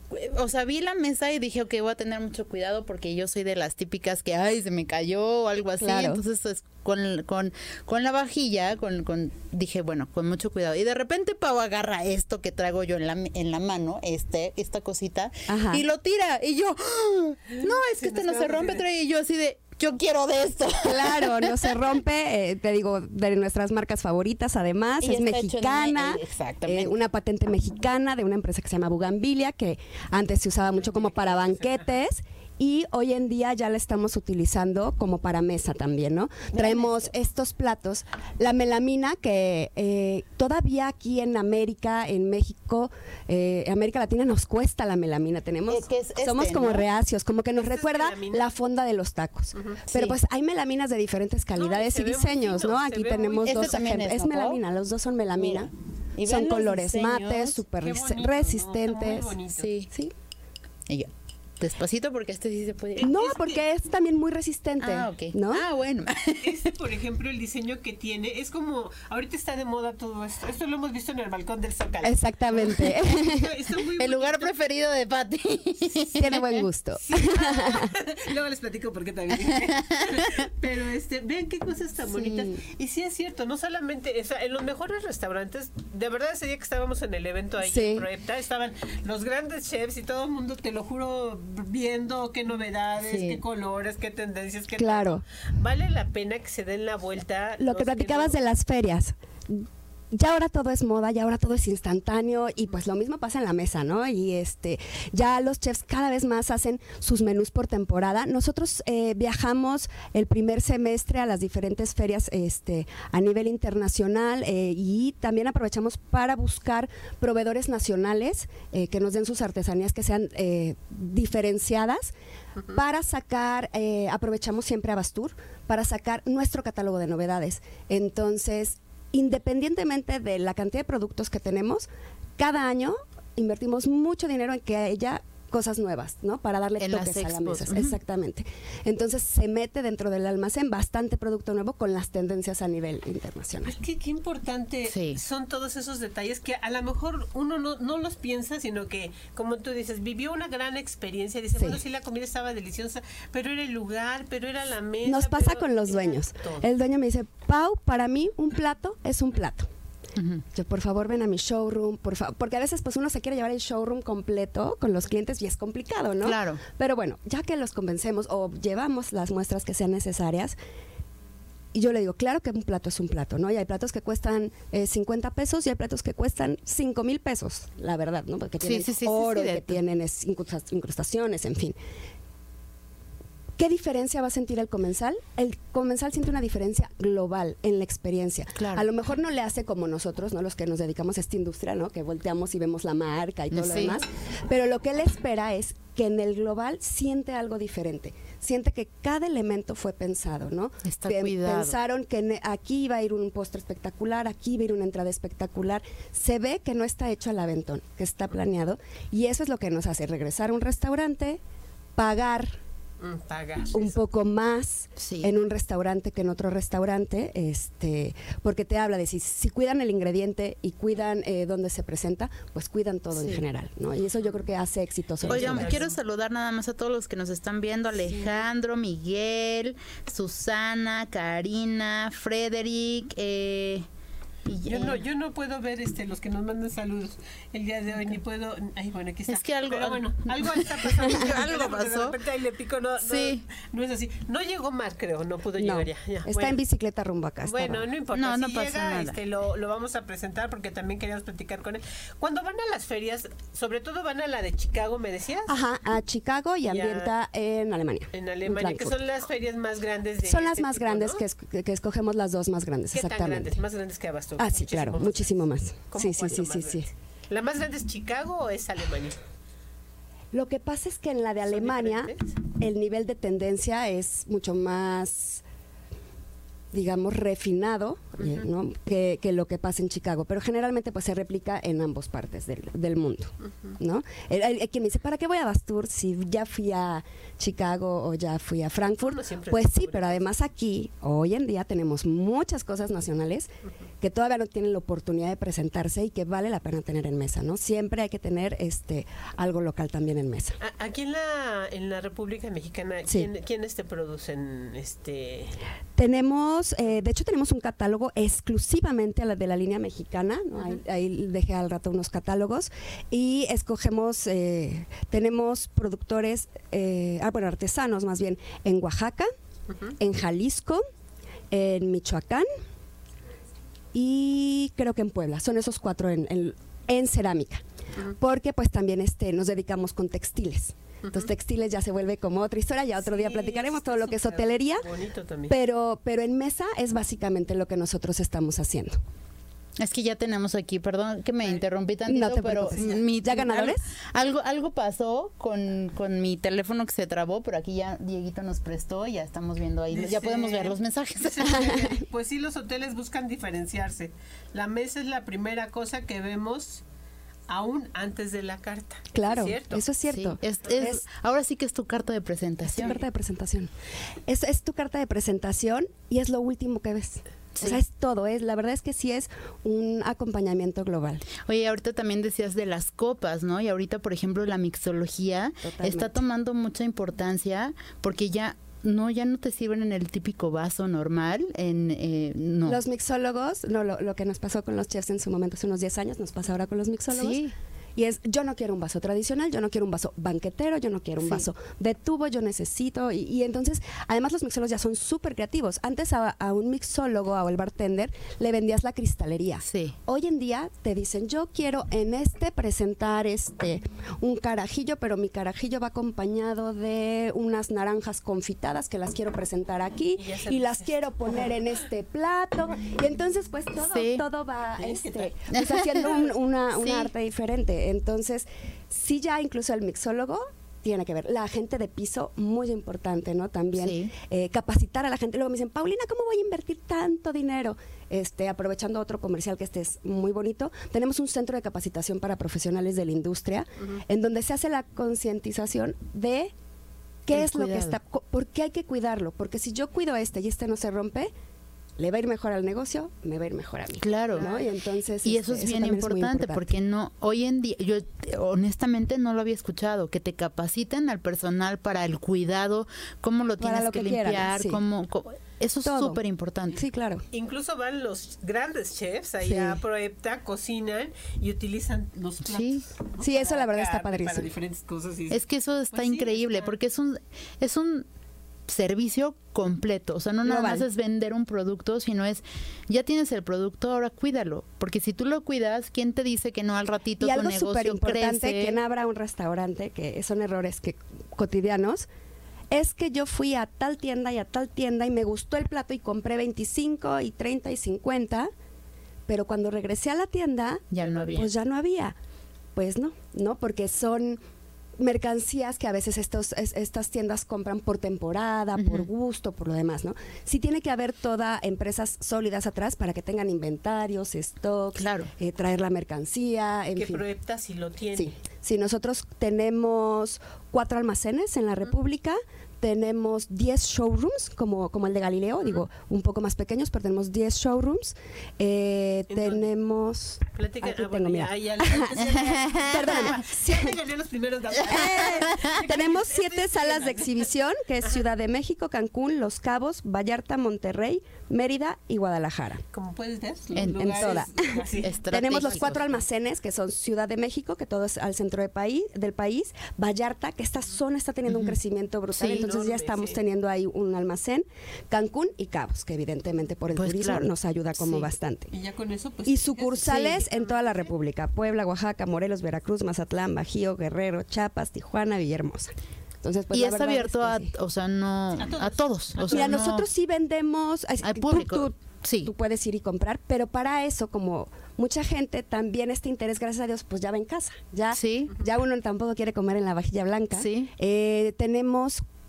o sea, vi la mesa y dije, ok, voy a tener mucho cuidado porque yo soy de las típicas que, ay, se me cayó o algo así. Claro. Entonces, pues, con, con, con la vajilla, con, con, dije, bueno, con mucho cuidado. Y de repente Pau agarra esto que traigo yo en la, en la mano, este, esta cosita, Ajá. y lo tira. Y yo, ¡oh! no, es que este no se rompe, trae. Y yo así de, yo quiero de esto. Claro, no se rompe, eh, te digo, de nuestras marcas favoritas, además, y es mexicana, en, exactamente. Eh, una patente mexicana de una empresa que se llama Bugambilia, que antes se usaba mucho como para banquetes, y hoy en día ya la estamos utilizando como para mesa también, ¿no? Traemos estos platos, la melamina que eh, todavía aquí en América, en México, eh, América Latina nos cuesta la melamina, tenemos, ¿Qué es este, somos como ¿no? reacios, como que nos ¿Este recuerda la fonda de los tacos, uh-huh. pero sí. pues hay melaminas de diferentes calidades no, y diseños, ¿no? Aquí tenemos muy... dos este ejemplos, es, es melamina, los dos son melamina, y son colores diseños. mates, súper resistentes, ¿no? sí, sí. Y yo. Despacito porque este sí se puede... No, este, porque es también muy resistente. Ah, ok. ¿no? Ah, bueno. Este, por ejemplo, el diseño que tiene es como... Ahorita está de moda todo esto. Esto lo hemos visto en el balcón del Zócalo. Exactamente. está, está muy el lugar preferido de Pati. Tiene buen gusto. Sí. Luego les platico por qué también. Pero este, vean qué cosas tan sí. bonitas. Y sí es cierto, no solamente... O sea, en los mejores restaurantes, de verdad ese día que estábamos en el evento ahí sí. en Proepta, estaban los grandes chefs y todo el mundo, te lo juro... viendo qué novedades, sí. qué colores, qué tendencias, qué claro. Todo. Vale la pena que se den la vuelta. Lo que platicabas que no... de las ferias. Ya ahora todo es moda, ya ahora todo es instantáneo y pues lo mismo pasa en la mesa, ¿no? Y este, ya los chefs cada vez más hacen sus menús por temporada. Nosotros eh, viajamos el primer semestre a las diferentes ferias este, a nivel internacional eh, y también aprovechamos para buscar proveedores nacionales eh, que nos den sus artesanías que sean eh, diferenciadas. Uh-huh. Para sacar, eh, aprovechamos siempre a Bastur para sacar nuestro catálogo de novedades. Entonces, independientemente de la cantidad de productos que tenemos, cada año invertimos mucho dinero en que haya cosas nuevas, ¿no? Para darle en toques a la mesa. Uh-huh. Exactamente. Entonces se mete dentro del almacén bastante producto nuevo con las tendencias a nivel internacional. Es que qué importante sí. son todos esos detalles que a lo mejor uno no, no los piensa, sino que, como tú dices, vivió una gran experiencia. Dice, sí. bueno, sí, la comida estaba deliciosa, pero era el lugar, pero era la mesa. Nos pasa con los dueños. El dueño me dice, Pau, para mí un plato es un plato. Uh-huh. Yo, por favor, ven a mi showroom, por favor, porque a veces pues uno se quiere llevar el showroom completo con los clientes y es complicado, ¿no? Claro. Pero bueno, ya que los convencemos o llevamos las muestras que sean necesarias, y yo le digo, claro que un plato es un plato, ¿no? Y hay platos que cuestan eh, cincuenta pesos y hay platos que cuestan cinco mil pesos, la verdad, ¿no? Porque tienen sí, sí, sí, oro, sí, sí, que tienen es, incrustaciones, en fin. ¿Qué diferencia va a sentir el comensal? El comensal siente una diferencia global en la experiencia. Claro. A lo mejor no le hace como nosotros, ¿no? Los que nos dedicamos a esta industria, ¿no? Que volteamos y vemos la marca y todo sí. lo demás. Pero lo que él espera es que en el global siente algo diferente. Siente que cada elemento fue pensado, ¿no? Está Pen- cuidado. Pensaron que aquí iba a ir un postre espectacular, aquí iba a ir una entrada espectacular. Se ve que no está hecho al aventón, que está planeado. Y eso es lo que nos hace regresar a un restaurante, pagar Pagar, un eso. poco más sí. en un restaurante que en otro restaurante, este, porque te habla de si, si cuidan el ingrediente y cuidan eh, dónde se presenta, pues cuidan todo sí. en general, ¿no? Y eso yo creo que hace exitoso. Oigan, quiero saludar nada más a todos los que nos están viendo, Alejandro, sí. Miguel, Susana, Karina, Frederick, eh... Yo no, yo no puedo ver este los que nos mandan saludos el día de hoy, ni puedo, ay bueno, aquí está. Es que algo, pero bueno, algo está pasando. algo pasó. De repente ahí le pico, no, sí. no, no es así. No llegó Mar, creo, no pudo no, llegar ya. ya. Está bueno. en bicicleta rumbo acá. Bueno, no importa. No, no si pasa llega, nada. Este, lo, lo vamos a presentar porque también queríamos platicar con él. Cuando van a las ferias, sobre todo van a la de Chicago, ¿me decías? Ajá, a Chicago y Ambienta en Alemania. En Alemania, en que son las ferias más grandes de Son las este más tipo, grandes ¿no? que, es, que escogemos las dos más grandes, ¿Qué exactamente. Tan grandes? Más grandes que Abasto. Ah, sí, claro, más. muchísimo más. Sí, sí, sí, sí, sí. ¿La más grande es Chicago o es Alemania? Lo que pasa es que en la de Alemania el nivel de tendencia es mucho más digamos, refinado, uh-huh. ¿no? que, que lo que pasa en Chicago, pero generalmente pues se replica en ambas partes del, del mundo, uh-huh. ¿no? Hay, hay quien me dice, ¿para qué voy a Bastur si ya fui a Chicago o ya fui a Frankfurt? No, pues sí, pero además aquí, hoy en día tenemos muchas cosas nacionales uh-huh. que todavía no tienen la oportunidad de presentarse y que vale la pena tener en mesa, ¿no? Siempre hay que tener este algo local también en mesa. Aquí en la, en la República Mexicana, sí. ¿quién, ¿quiénes te producen este...? Tenemos, eh, de hecho tenemos un catálogo exclusivamente a la de la línea mexicana, ¿no? Uh-huh. ahí, ahí dejé al rato unos catálogos y escogemos, eh, tenemos productores, eh, ah, bueno, artesanos más bien, en Oaxaca, uh-huh. en Jalisco, en Michoacán y creo que en Puebla. Son esos cuatro en, en, en cerámica, uh-huh. porque pues también este, nos dedicamos con textiles. Entonces textiles ya se vuelve como otra historia, ya otro sí, día platicaremos todo lo que es hotelería, pero, pero en mesa es básicamente lo que nosotros estamos haciendo. Es que ya tenemos aquí, perdón que me interrumpí tantito, no te pero mi, ¿ya ganadores? Algo, algo pasó con, con mi teléfono que se trabó, pero aquí ya Dieguito nos prestó y ya estamos viendo ahí, dice, ya podemos ver los mensajes. Dice, pues sí, los hoteles buscan diferenciarse. La mesa es la primera cosa que vemos aún antes de la carta. Claro, ¿Es cierto? Eso es cierto. Sí, es, es, es, ahora sí que es tu carta de presentación. Es tu carta de presentación. Es, es tu carta de presentación y es lo último que ves. Sí. O sea, es todo, es la verdad es que sí es un acompañamiento global. Oye, ahorita también decías de las copas, ¿no? Y ahorita, por ejemplo, la mixología Totalmente. Está tomando mucha importancia porque ya no, ya no te sirven en el típico vaso normal, en eh, no. Los mixólogos, no, lo, lo que nos pasó con los chefs en su momento hace unos diez años, nos pasa ahora con los mixólogos. Sí. Y es, yo no quiero un vaso tradicional, yo no quiero un vaso banquetero, yo no quiero un sí. vaso de tubo, yo necesito. Y, y entonces, además los mixólogos ya son súper creativos. Antes a, a un mixólogo o al bartender le vendías la cristalería. Sí. Hoy en día te dicen, yo quiero en este presentar este un carajillo, pero mi carajillo va acompañado de unas naranjas confitadas que las quiero presentar aquí y, y las quiero poner en este plato. Y entonces, pues todo, sí. todo va este, pues, haciendo un, una, una sí. arte diferente. Entonces, sí ya incluso el mixólogo tiene que ver. La gente de piso, muy importante, ¿no? También sí. eh, capacitar a la gente. Luego me dicen, Paulina, ¿cómo voy a invertir tanto dinero? Este, aprovechando otro comercial que este es muy bonito, tenemos un centro de capacitación para profesionales de la industria, uh-huh. en donde se hace la concientización de qué el es cuidado. Lo que está, por qué hay que cuidarlo. Porque si yo cuido este y este no se rompe, le va a ir mejor al negocio, me va a ir mejor a mí. Claro. ¿no? Y entonces y eso este, es bien eso importante, es importante porque no hoy en día yo honestamente no lo había escuchado, que te capaciten al personal para el cuidado, cómo lo tienes lo que, que limpiar, quieran, sí. cómo, cómo eso es súper importante. Sí, claro. Incluso van los grandes chefs allá sí. a Proepta, cocinan y utilizan los platos. Sí, ¿no? sí eso la verdad está padrísimo. Para diferentes cosas. Y es que eso está pues increíble, sí, está. Porque es un es un servicio completo, o sea, no nada más es vender un producto, sino es, ya tienes el producto, ahora cuídalo, porque si tú lo cuidas, ¿quién te dice que no al ratito y tu algo negocio súper importante, crece? quien abra un restaurante, que son errores que cotidianos, es que yo fui a tal tienda y a tal tienda y me gustó el plato y compré veinticinco y treinta y cincuenta, pero cuando regresé a la tienda, ya no había. Pues ya no había, pues no, no, porque son mercancías que a veces estos es, estas tiendas compran por temporada, uh-huh. por gusto, por lo demás, ¿no? Sí tiene que haber toda empresas sólidas atrás para que tengan inventarios, stocks, claro. eh, traer la mercancía, en que fin. Proepta sí lo tiene. Sí, sí, nosotros tenemos cuatro almacenes en la República, tenemos diez showrooms, como, como el de Galileo, uh-huh. digo, un poco más pequeños, pero tenemos diez showrooms. Eh, tenemos... Platica, aquí ah, tengo, bueno, mira. Ya, ya, ya, Perdóname. Siempre gané los primeros datos. Tenemos siete salas de exhibición, que es Ciudad de México, Cancún, Los Cabos, Vallarta, Monterrey, Mérida y Guadalajara. Como puedes ver, en, en toda. Tenemos los cuatro almacenes, que son Ciudad de México, que todo es al centro de país, del país, Vallarta, que esta zona está teniendo uh-huh. un crecimiento brutal, sí, entonces enorme, ya estamos sí. teniendo ahí un almacén, Cancún y Cabos, que evidentemente por el pues turismo claro. nos ayuda como sí. bastante. Y ya con eso, pues, y sucursales sí. en toda la ¿sí? República, Puebla, Oaxaca, Morelos, Veracruz, Mazatlán, Bajío, Guerrero, Chiapas, Tijuana, Villahermosa. Entonces, pues, y está abierto es a, sí. o sea, no a todos. A todos o sea, Mira, no, nosotros sí vendemos al público. Tú, tú, sí. tú puedes ir y comprar, pero para eso, como mucha gente también este interés, gracias a Dios, pues ya va en casa. Ya, sí. ya uno tampoco quiere comer en la vajilla blanca. Sí. Eh, tenemos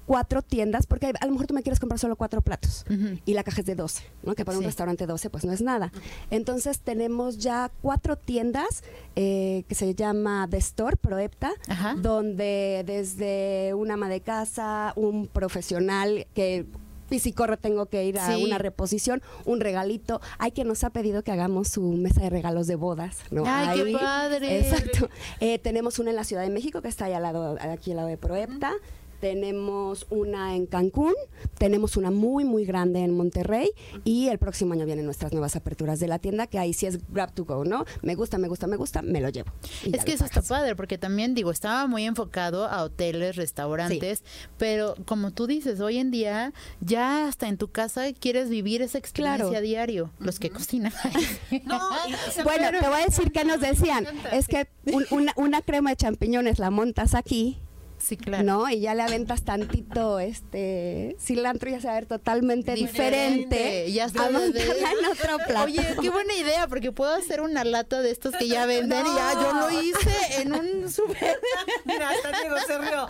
cuatro tiendas, porque a lo mejor tú me quieres comprar solo cuatro platos Uh-huh. y la caja es de doce, ¿no? Que para Sí. un restaurante doce pues no es nada. Entonces tenemos ya cuatro tiendas eh, que se llama The Store, Proepta, Ajá. donde desde una ama de casa, un profesional que pisi corre tengo que ir a Sí. una reposición, un regalito. Hay quien nos ha pedido que hagamos su mesa de regalos de bodas, ¿no? ¡Ay, qué Ahí- padre! Exacto. Eh, tenemos una en la Ciudad de México que está ahí al lado, aquí al lado de Proepta. Tenemos una en Cancún, tenemos una muy, muy grande en Monterrey y el próximo año vienen nuestras nuevas aperturas de la tienda, que ahí sí es grab to go, ¿no? Me gusta, me gusta, me gusta, me lo llevo. Y Es ya que lo eso está pagas. padre, porque también, digo, estaba muy enfocado a hoteles, restaurantes, pero como tú dices, hoy en día ya hasta en tu casa quieres vivir esa experiencia Claro. diario, los que cocinan. No, y- o sea, Bueno, pero- te voy a decir que nos decían, Me encanta, es sí. que un- una, una crema de champiñones la montas aquí, Sí, claro. ¿no? Y ya le aventas tantito este cilantro y ya se va a ver totalmente Diferente, diferente. ya está a de- montarla en otro plato. Oye, qué buena idea, porque puedo hacer una lata de estos que ya venden y ya yo lo hice en un súper. Mira, hasta Diego se rió.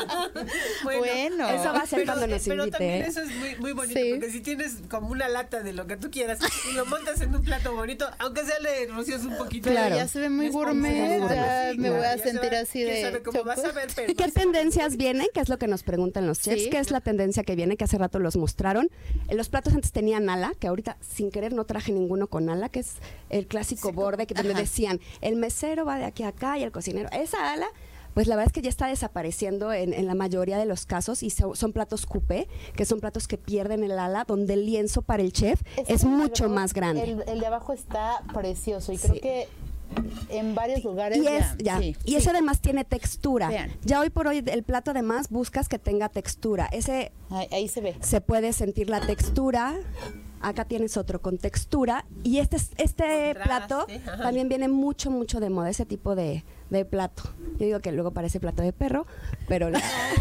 Bueno. Eso va a ser pero, cuando nos pero invite, también ¿eh? eso es muy, muy bonito, Sí. porque si tienes como una lata de lo que tú quieras y lo montas en un plato bonito, aunque sea le rocías un poquito. Pero Claro. ya se ve muy Es gourmet, como- ya sí, me voy claro, a ya se sentir va- así quién de sabe cómo vas a ver, pero ¿Qué tendencias vienen? ¿Qué es lo que nos preguntan los chefs? Sí. ¿Qué es la tendencia que viene? Que hace rato los mostraron. En los platos antes tenían ala, que ahorita sin querer no traje ninguno con ala, que es el clásico borde, que donde Ajá. decían, el mesero va de aquí a acá y el cocinero. Esa ala, pues la verdad es que ya está desapareciendo en, en la mayoría de los casos y so- son platos coupé, que son platos que pierden el ala, donde el lienzo para el chef es mucho más grande. El, el de abajo está precioso y Sí. creo que en varios lugares Y es, ya, ya, sí, y sí. ese además tiene textura. Vean. Ya hoy por hoy el plato además buscas que tenga textura. Ese Ahí, ahí se ve. se puede sentir la textura. Acá tienes otro con textura. Y este, este Contraste, plato ajá. también viene mucho, mucho de moda, ese tipo de, de plato. Yo digo que luego parece plato de perro, pero,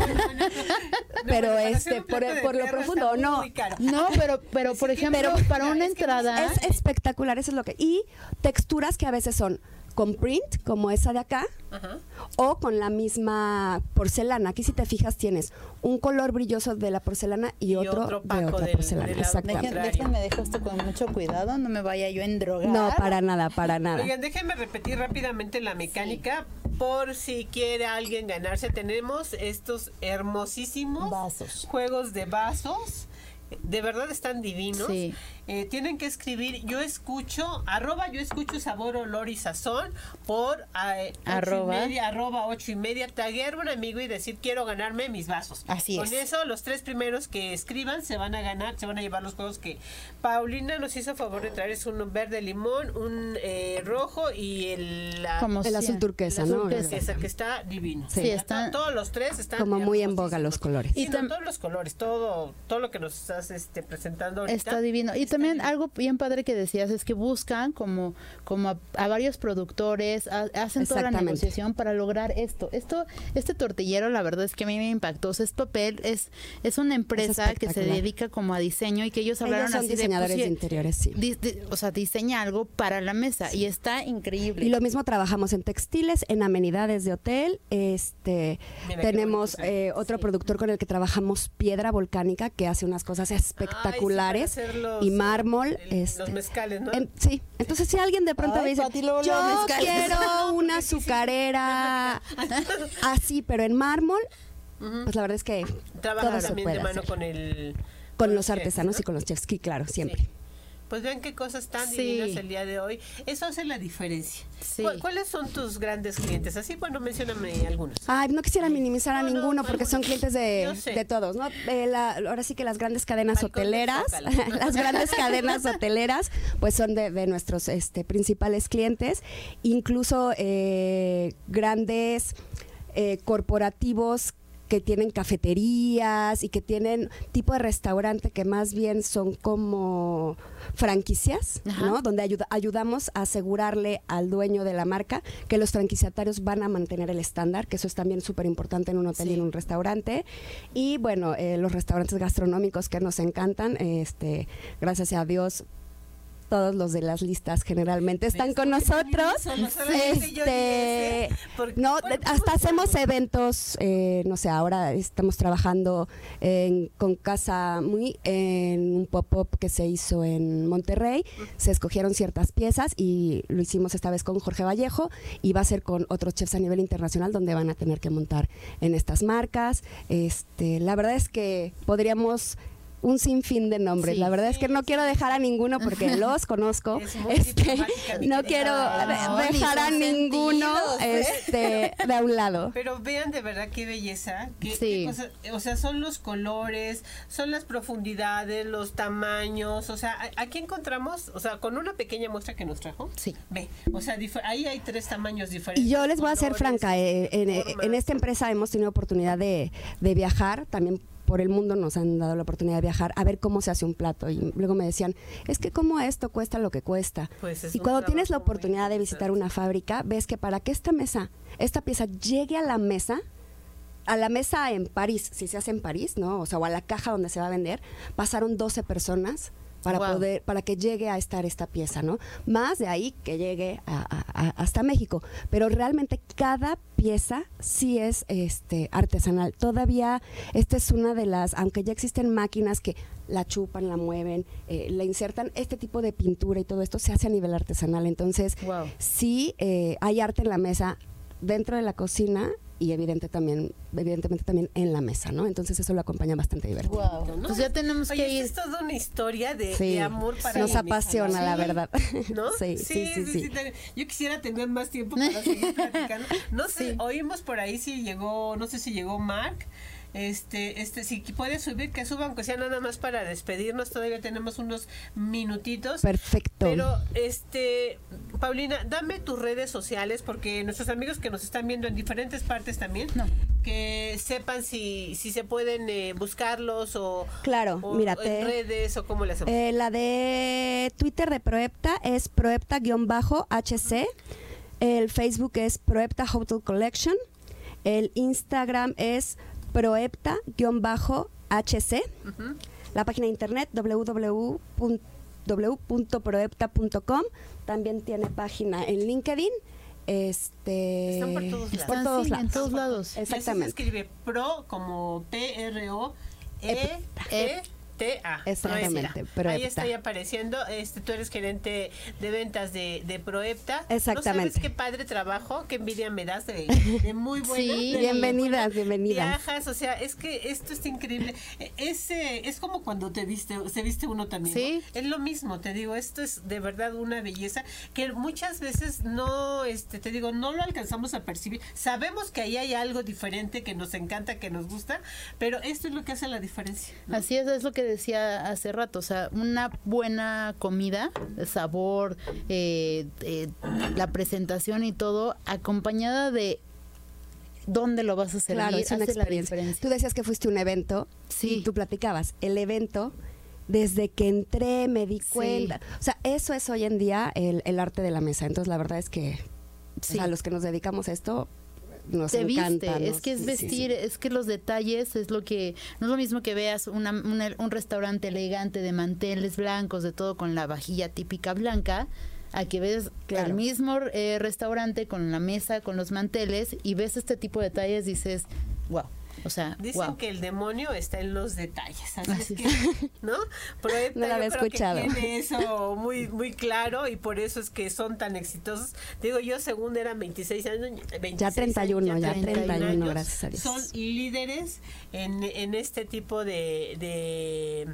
pero para hacer este, un por, plato de por lo perro profundo, está no. muy caro. No, pero, pero por ejemplo, Pero- para una es que no sé, entrada, Es espectacular, eso es lo que. Y texturas que a veces son con print, como esa de acá, Ajá. o con la misma porcelana. Aquí si te fijas tienes un color brilloso de la porcelana y, Y otro, otro de opaco otra del- porcelana. de la- Exactamente. dejen, contrario. déjenme dejo esto con mucho cuidado, no me vaya yo a endrogar. No, para nada, para nada. Oigan, déjenme repetir rápidamente la mecánica por si quiere alguien ganarse. Tenemos estos hermosísimos Vasos. juegos de vasos. De verdad están divinos. Sí. Eh, tienen que escribir yo escucho, arroba yo escucho sabor, olor y sazón por eh, ocho Arroba. y media, arroba ocho y media, taguear a un amigo y decir quiero ganarme mis vasos. Así Con es. eso los tres primeros que escriban se van a ganar, se van a llevar los juegos que Paulina nos hizo favor de traer. Es un verde limón, un eh, rojo y el, la- Como El sea. azul turquesa, el ¿no? azul turquesa, que está divino. Sí. Sí, está- Todos los tres están Como muy en boga hermosísimos. los colores. Y Y tam- todos los colores, todo todo lo que nos estás este, presentando ahorita. Está divino. Y está también divino. algo bien padre que decías es que buscan como, como a, a varios productores, ha- hacen toda la Exactamente. negociación para lograr esto. Esto, este tortillero, la verdad es que a mí me impactó. O sea, es papel, es, es una empresa que se espectacular. dedica como a diseño y que ellos Ellos hablaron son así de, diseñadores pues, de sí, interiores, sí. di- di- o sea, diseña algo para la mesa y está increíble. Y lo mismo trabajamos en textiles, en amenidades de hotel. Este, Mira, qué tenemos bonito se ve. eh, otro Sí. productor con el que trabajamos piedra volcánica que hace unas cosas espectaculares Ay, sí, para hacer los, y mármol. el- este, los mezcales, ¿no? en- sí, entonces si alguien de pronto Ay, me dice, Pati, luego los yo mezcales". quiero una azucarera así, pero en mármol, pues la verdad es que Trabaja todo se también puede de mano hacer. con el Con los chefs, artesanos ¿no? y con los chefs, sí, claro, siempre. Sí. Pues vean qué cosas tan Sí. divinas el día de hoy. Eso hace la diferencia. Sí. ¿Cu- ¿Cuáles son tus grandes clientes? Así, bueno, mencióname algunos. Ay, no quisiera minimizar a No, no, ninguno no, porque no, son clientes de, yo sé. de todos, ¿no? Eh, la- ahora sí que las grandes cadenas Balcón del hoteleras, Zócalo. las grandes cadenas hoteleras, pues son de, de nuestros este, principales clientes, incluso eh, grandes eh, corporativos que tienen cafeterías y que tienen tipo de restaurante que más bien son como franquicias, Ajá. ¿no? Donde ayuda- ayudamos a asegurarle al dueño de la marca que los franquiciatarios van a mantener el estándar, que eso es también súper importante en un hotel y en un restaurante. Y bueno, eh, los restaurantes gastronómicos que nos encantan, este, gracias a Dios todos los de las listas generalmente están con nosotros. Este, no, hasta hacemos eventos, eh, no sé, ahora estamos trabajando en, con Casa Muy en un pop-up que se hizo en Monterrey. Se escogieron ciertas piezas y lo hicimos esta vez con Jorge Vallejo y va a ser con otros chefs a nivel internacional donde van a tener que montar en estas marcas. Este, la verdad es que podríamos un sinfín de nombres. Sí, la verdad sí, es que no sí. quiero dejar a ninguno porque los conozco. Este, no quiero no, dejar a ninguno ¿eh? este, de un lado. Pero vean de verdad qué belleza. Qué, sí. qué cosa, o sea, son los colores, son las profundidades, los tamaños. O sea, aquí encontramos, o sea, con una pequeña muestra que nos trajo. Sí. Ve, o sea, ahí hay tres tamaños diferentes. Y yo les voy a ser franca. Eh, en, en esta empresa hemos tenido oportunidad de, de viajar también. Por el mundo nos han dado la oportunidad de viajar a ver cómo se hace un plato y luego me decían, es que cómo esto cuesta lo que cuesta. Pues y cuando tienes la oportunidad de visitar una fábrica, ves que para que esta mesa, esta pieza llegue a la mesa, a la mesa en París, si se hace en París, ¿no? O sea, o a la caja donde se va a vender, pasaron doce personas para wow. poder, para que llegue a estar esta pieza, ¿no? Más de ahí que llegue a, a, a, hasta México. Pero realmente cada pieza sí es este artesanal. Todavía esta es una de las, aunque ya existen máquinas que la chupan, la mueven, eh, la insertan, este tipo de pintura y todo esto se hace a nivel artesanal. Entonces, wow. sí eh, hay arte en la mesa dentro de la cocina y evidente también, evidentemente también en la mesa, ¿no? Entonces eso lo acompaña bastante divertido. Wow. ¿No? Pues ya tenemos Oye, que ir. Es toda una historia de, sí. de amor para nos la apasiona, mesa, ¿no? la verdad. ¿No? Sí, sí, sí, sí, sí. sí, sí. Yo quisiera tener más tiempo para seguir platicando. No sé, sí. oímos por ahí si llegó, no sé si llegó Mark. Este, este, si puede subir, que suba, aunque sea nada más para despedirnos, todavía tenemos unos minutitos. Perfecto. Pero, este, Paulina, dame tus redes sociales, porque nuestros amigos que nos están viendo en diferentes partes también, no. que sepan si, si se pueden eh, buscarlos o, claro, o mírate, en redes o cómo le hacemos. Eh, la de Twitter de Proepta es Proepta-H C, el Facebook es Proepta Hotel Collection, el Instagram es Proepta-H C, uh-huh. la página de internet w w w punto proepta punto com, también tiene página en LinkedIn. Este, Están por todos lados. Por todos sí, lados. En todos lados. Exactamente. Se escribe pro como P R O E E T A. Exactamente, Proepta. Ahí está ya apareciendo. Este, tú eres gerente de ventas de, de Proepta. Exactamente. ¿No sabes qué padre trabajo? Qué envidia me das de, de muy buena. Sí, de bienvenidas, buena. bienvenidas. Viajas, o sea, es que esto está increíble. Es, eh, es como cuando te viste, se viste uno también. Sí. ¿No? Es lo mismo, te digo, esto es de verdad una belleza que muchas veces no, este, te digo, no lo alcanzamos a percibir. Sabemos que ahí hay algo diferente que nos encanta, que nos gusta, pero esto es lo que hace la diferencia, ¿no? Así es, es lo que decía hace rato, o sea, una buena comida, sabor, eh, eh, la presentación y todo, acompañada de dónde lo vas a servir, claro, es una hace la experiencia. diferencia. Tú decías que fuiste a un evento, sí. y tú platicabas, el evento, desde que entré me di cuenta, sí. o sea, eso es hoy en día el, el arte de la mesa, entonces la verdad es que sí. o sea, los que nos dedicamos a esto, nos te encanta, viste, nos, es que es sí, vestir, sí, sí. es que los detalles es lo que, no es lo mismo que veas una, una, un restaurante elegante de manteles blancos, de todo con la vajilla típica blanca, a que ves claro. el mismo eh, restaurante con la mesa, con los manteles, y ves este tipo de detalles, dices, wow. O sea, dicen wow. que el demonio está en los detalles, así, así es que, ¿no? Proepta, no lo había yo creo escuchado. Que tiene eso muy muy claro y por eso es que son tan exitosos. Digo, yo según eran veintiséis años, veintiséis ya treinta y uno, años, ya treinta y uno treinta y uno, años, gracias a Dios. Son líderes en, en este tipo de, de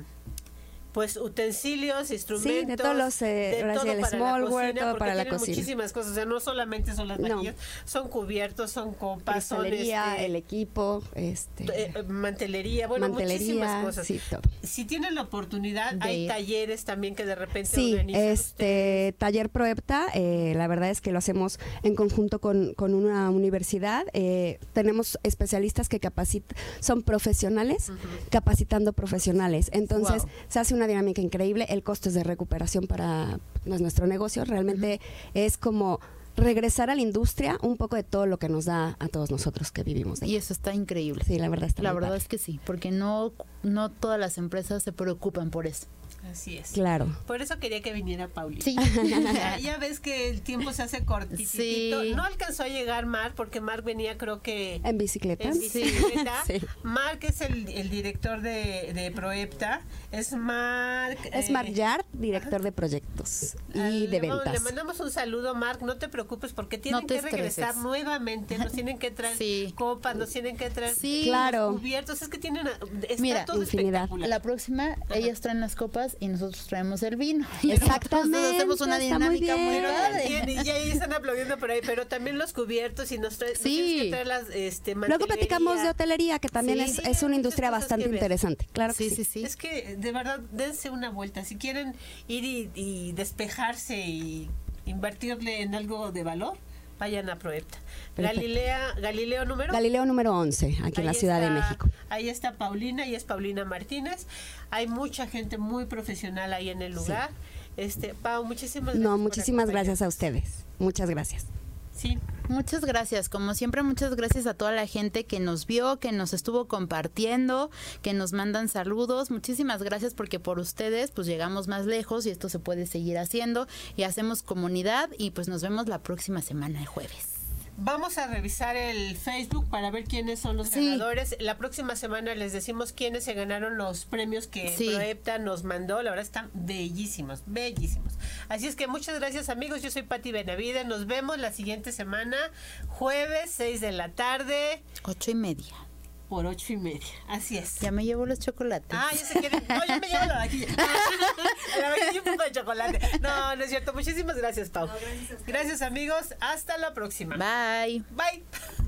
pues utensilios, instrumentos, sí, de todos los eh, de todo el para smallware, todo para la tienen cocina. Muchísimas cosas, o sea, no solamente son las vajillas, no. son cubiertos, son copas, son este, el equipo, este eh, mantelería, bueno, mantelería, muchísimas cosas. Sí, todo. Si tienen la oportunidad, de hay ir. talleres también que de repente sí, organizan este ustedes. taller Proepta, eh, la verdad es que lo hacemos en conjunto con, con una universidad. Eh, tenemos especialistas que capacitan, son profesionales, uh-huh. capacitando profesionales. Entonces, wow. se hace una dinámica increíble. El costo es de recuperación para pues, nuestro negocio. Realmente uh-huh. es como regresar a la industria un poco de todo lo que nos da a todos nosotros que vivimos de y eso está increíble. Sí, la verdad está la muy verdad padre. Es que sí, porque no no todas las empresas se preocupan por eso. Así es. Claro. Por eso quería que viniera Paulina. Sí. Ya, ya ves que el tiempo se hace cortitito. Sí. No alcanzó a llegar Marc porque Marc venía creo que... ¿En bicicleta? En bicicleta. Sí. Marc es el, el director de, de Proepta. Es Marc... Es eh, Marc Yard, director de proyectos y al- de le- ventas. Le mandamos un saludo, Marc. No te preocupes porque tienen No te que regresar estreses. nuevamente. Nos tienen que traer Sí. copas, nos tienen que traer Sí. Claro. cubiertos. Es que tienen... Está Mira, todo infinidad. espectacular. La próxima, ellas traen las copas y nosotros traemos el vino. Exactamente, Entonces hacemos una está muy dinámica muy, bien. padre. Tiene- y ya ahí están aplaudiendo por ahí, pero también los cubiertos y nos trae, nos Sí. tienes que traer las este, Luego platicamos de mantelería. hotelería, que también Sí, es, sí, es hay una muchas industria cosas bastante que ver. interesante. Claro que Sí, sí. sí, sí. Es que de verdad dense una vuelta. Si quieren ir y, y despejarse y invertirle en algo de valor, vayan a Proepta. Perfecto. Galilea, Galileo número. Galileo número once, aquí en la Ahí Ciudad de está- México. Ahí está Paulina, y es Paulina Martínez. Hay mucha gente muy profesional ahí en el lugar. Este, Pau, muchísimas gracias. No, por muchísimas gracias a acompañarnos. ustedes. Muchas gracias. Sí. Muchas gracias, como siempre, muchas gracias a toda la gente que nos vio, que nos estuvo compartiendo, que nos mandan saludos. Muchísimas gracias porque por ustedes pues llegamos más lejos y esto se puede seguir haciendo y hacemos comunidad y pues nos vemos la próxima semana el jueves. Vamos a revisar el Facebook para ver quiénes son los Sí. ganadores. La próxima semana les decimos quiénes se ganaron los premios que Sí. Proepta nos mandó. La verdad están bellísimos, bellísimos. Así es que muchas gracias, amigos. Yo soy Pati Benavides. Nos vemos la siguiente semana, jueves, seis de la tarde, Ocho y media. por ocho y media. Así es. Ya me llevo los chocolates. Ah, ya se quieren. No, yo me llevo la vaquilla. La vaquilla y un poco de chocolate. No, no es cierto. Muchísimas gracias, Pau. No, gracias a ustedes. Gracias, amigos. Hasta la próxima. Bye. Bye.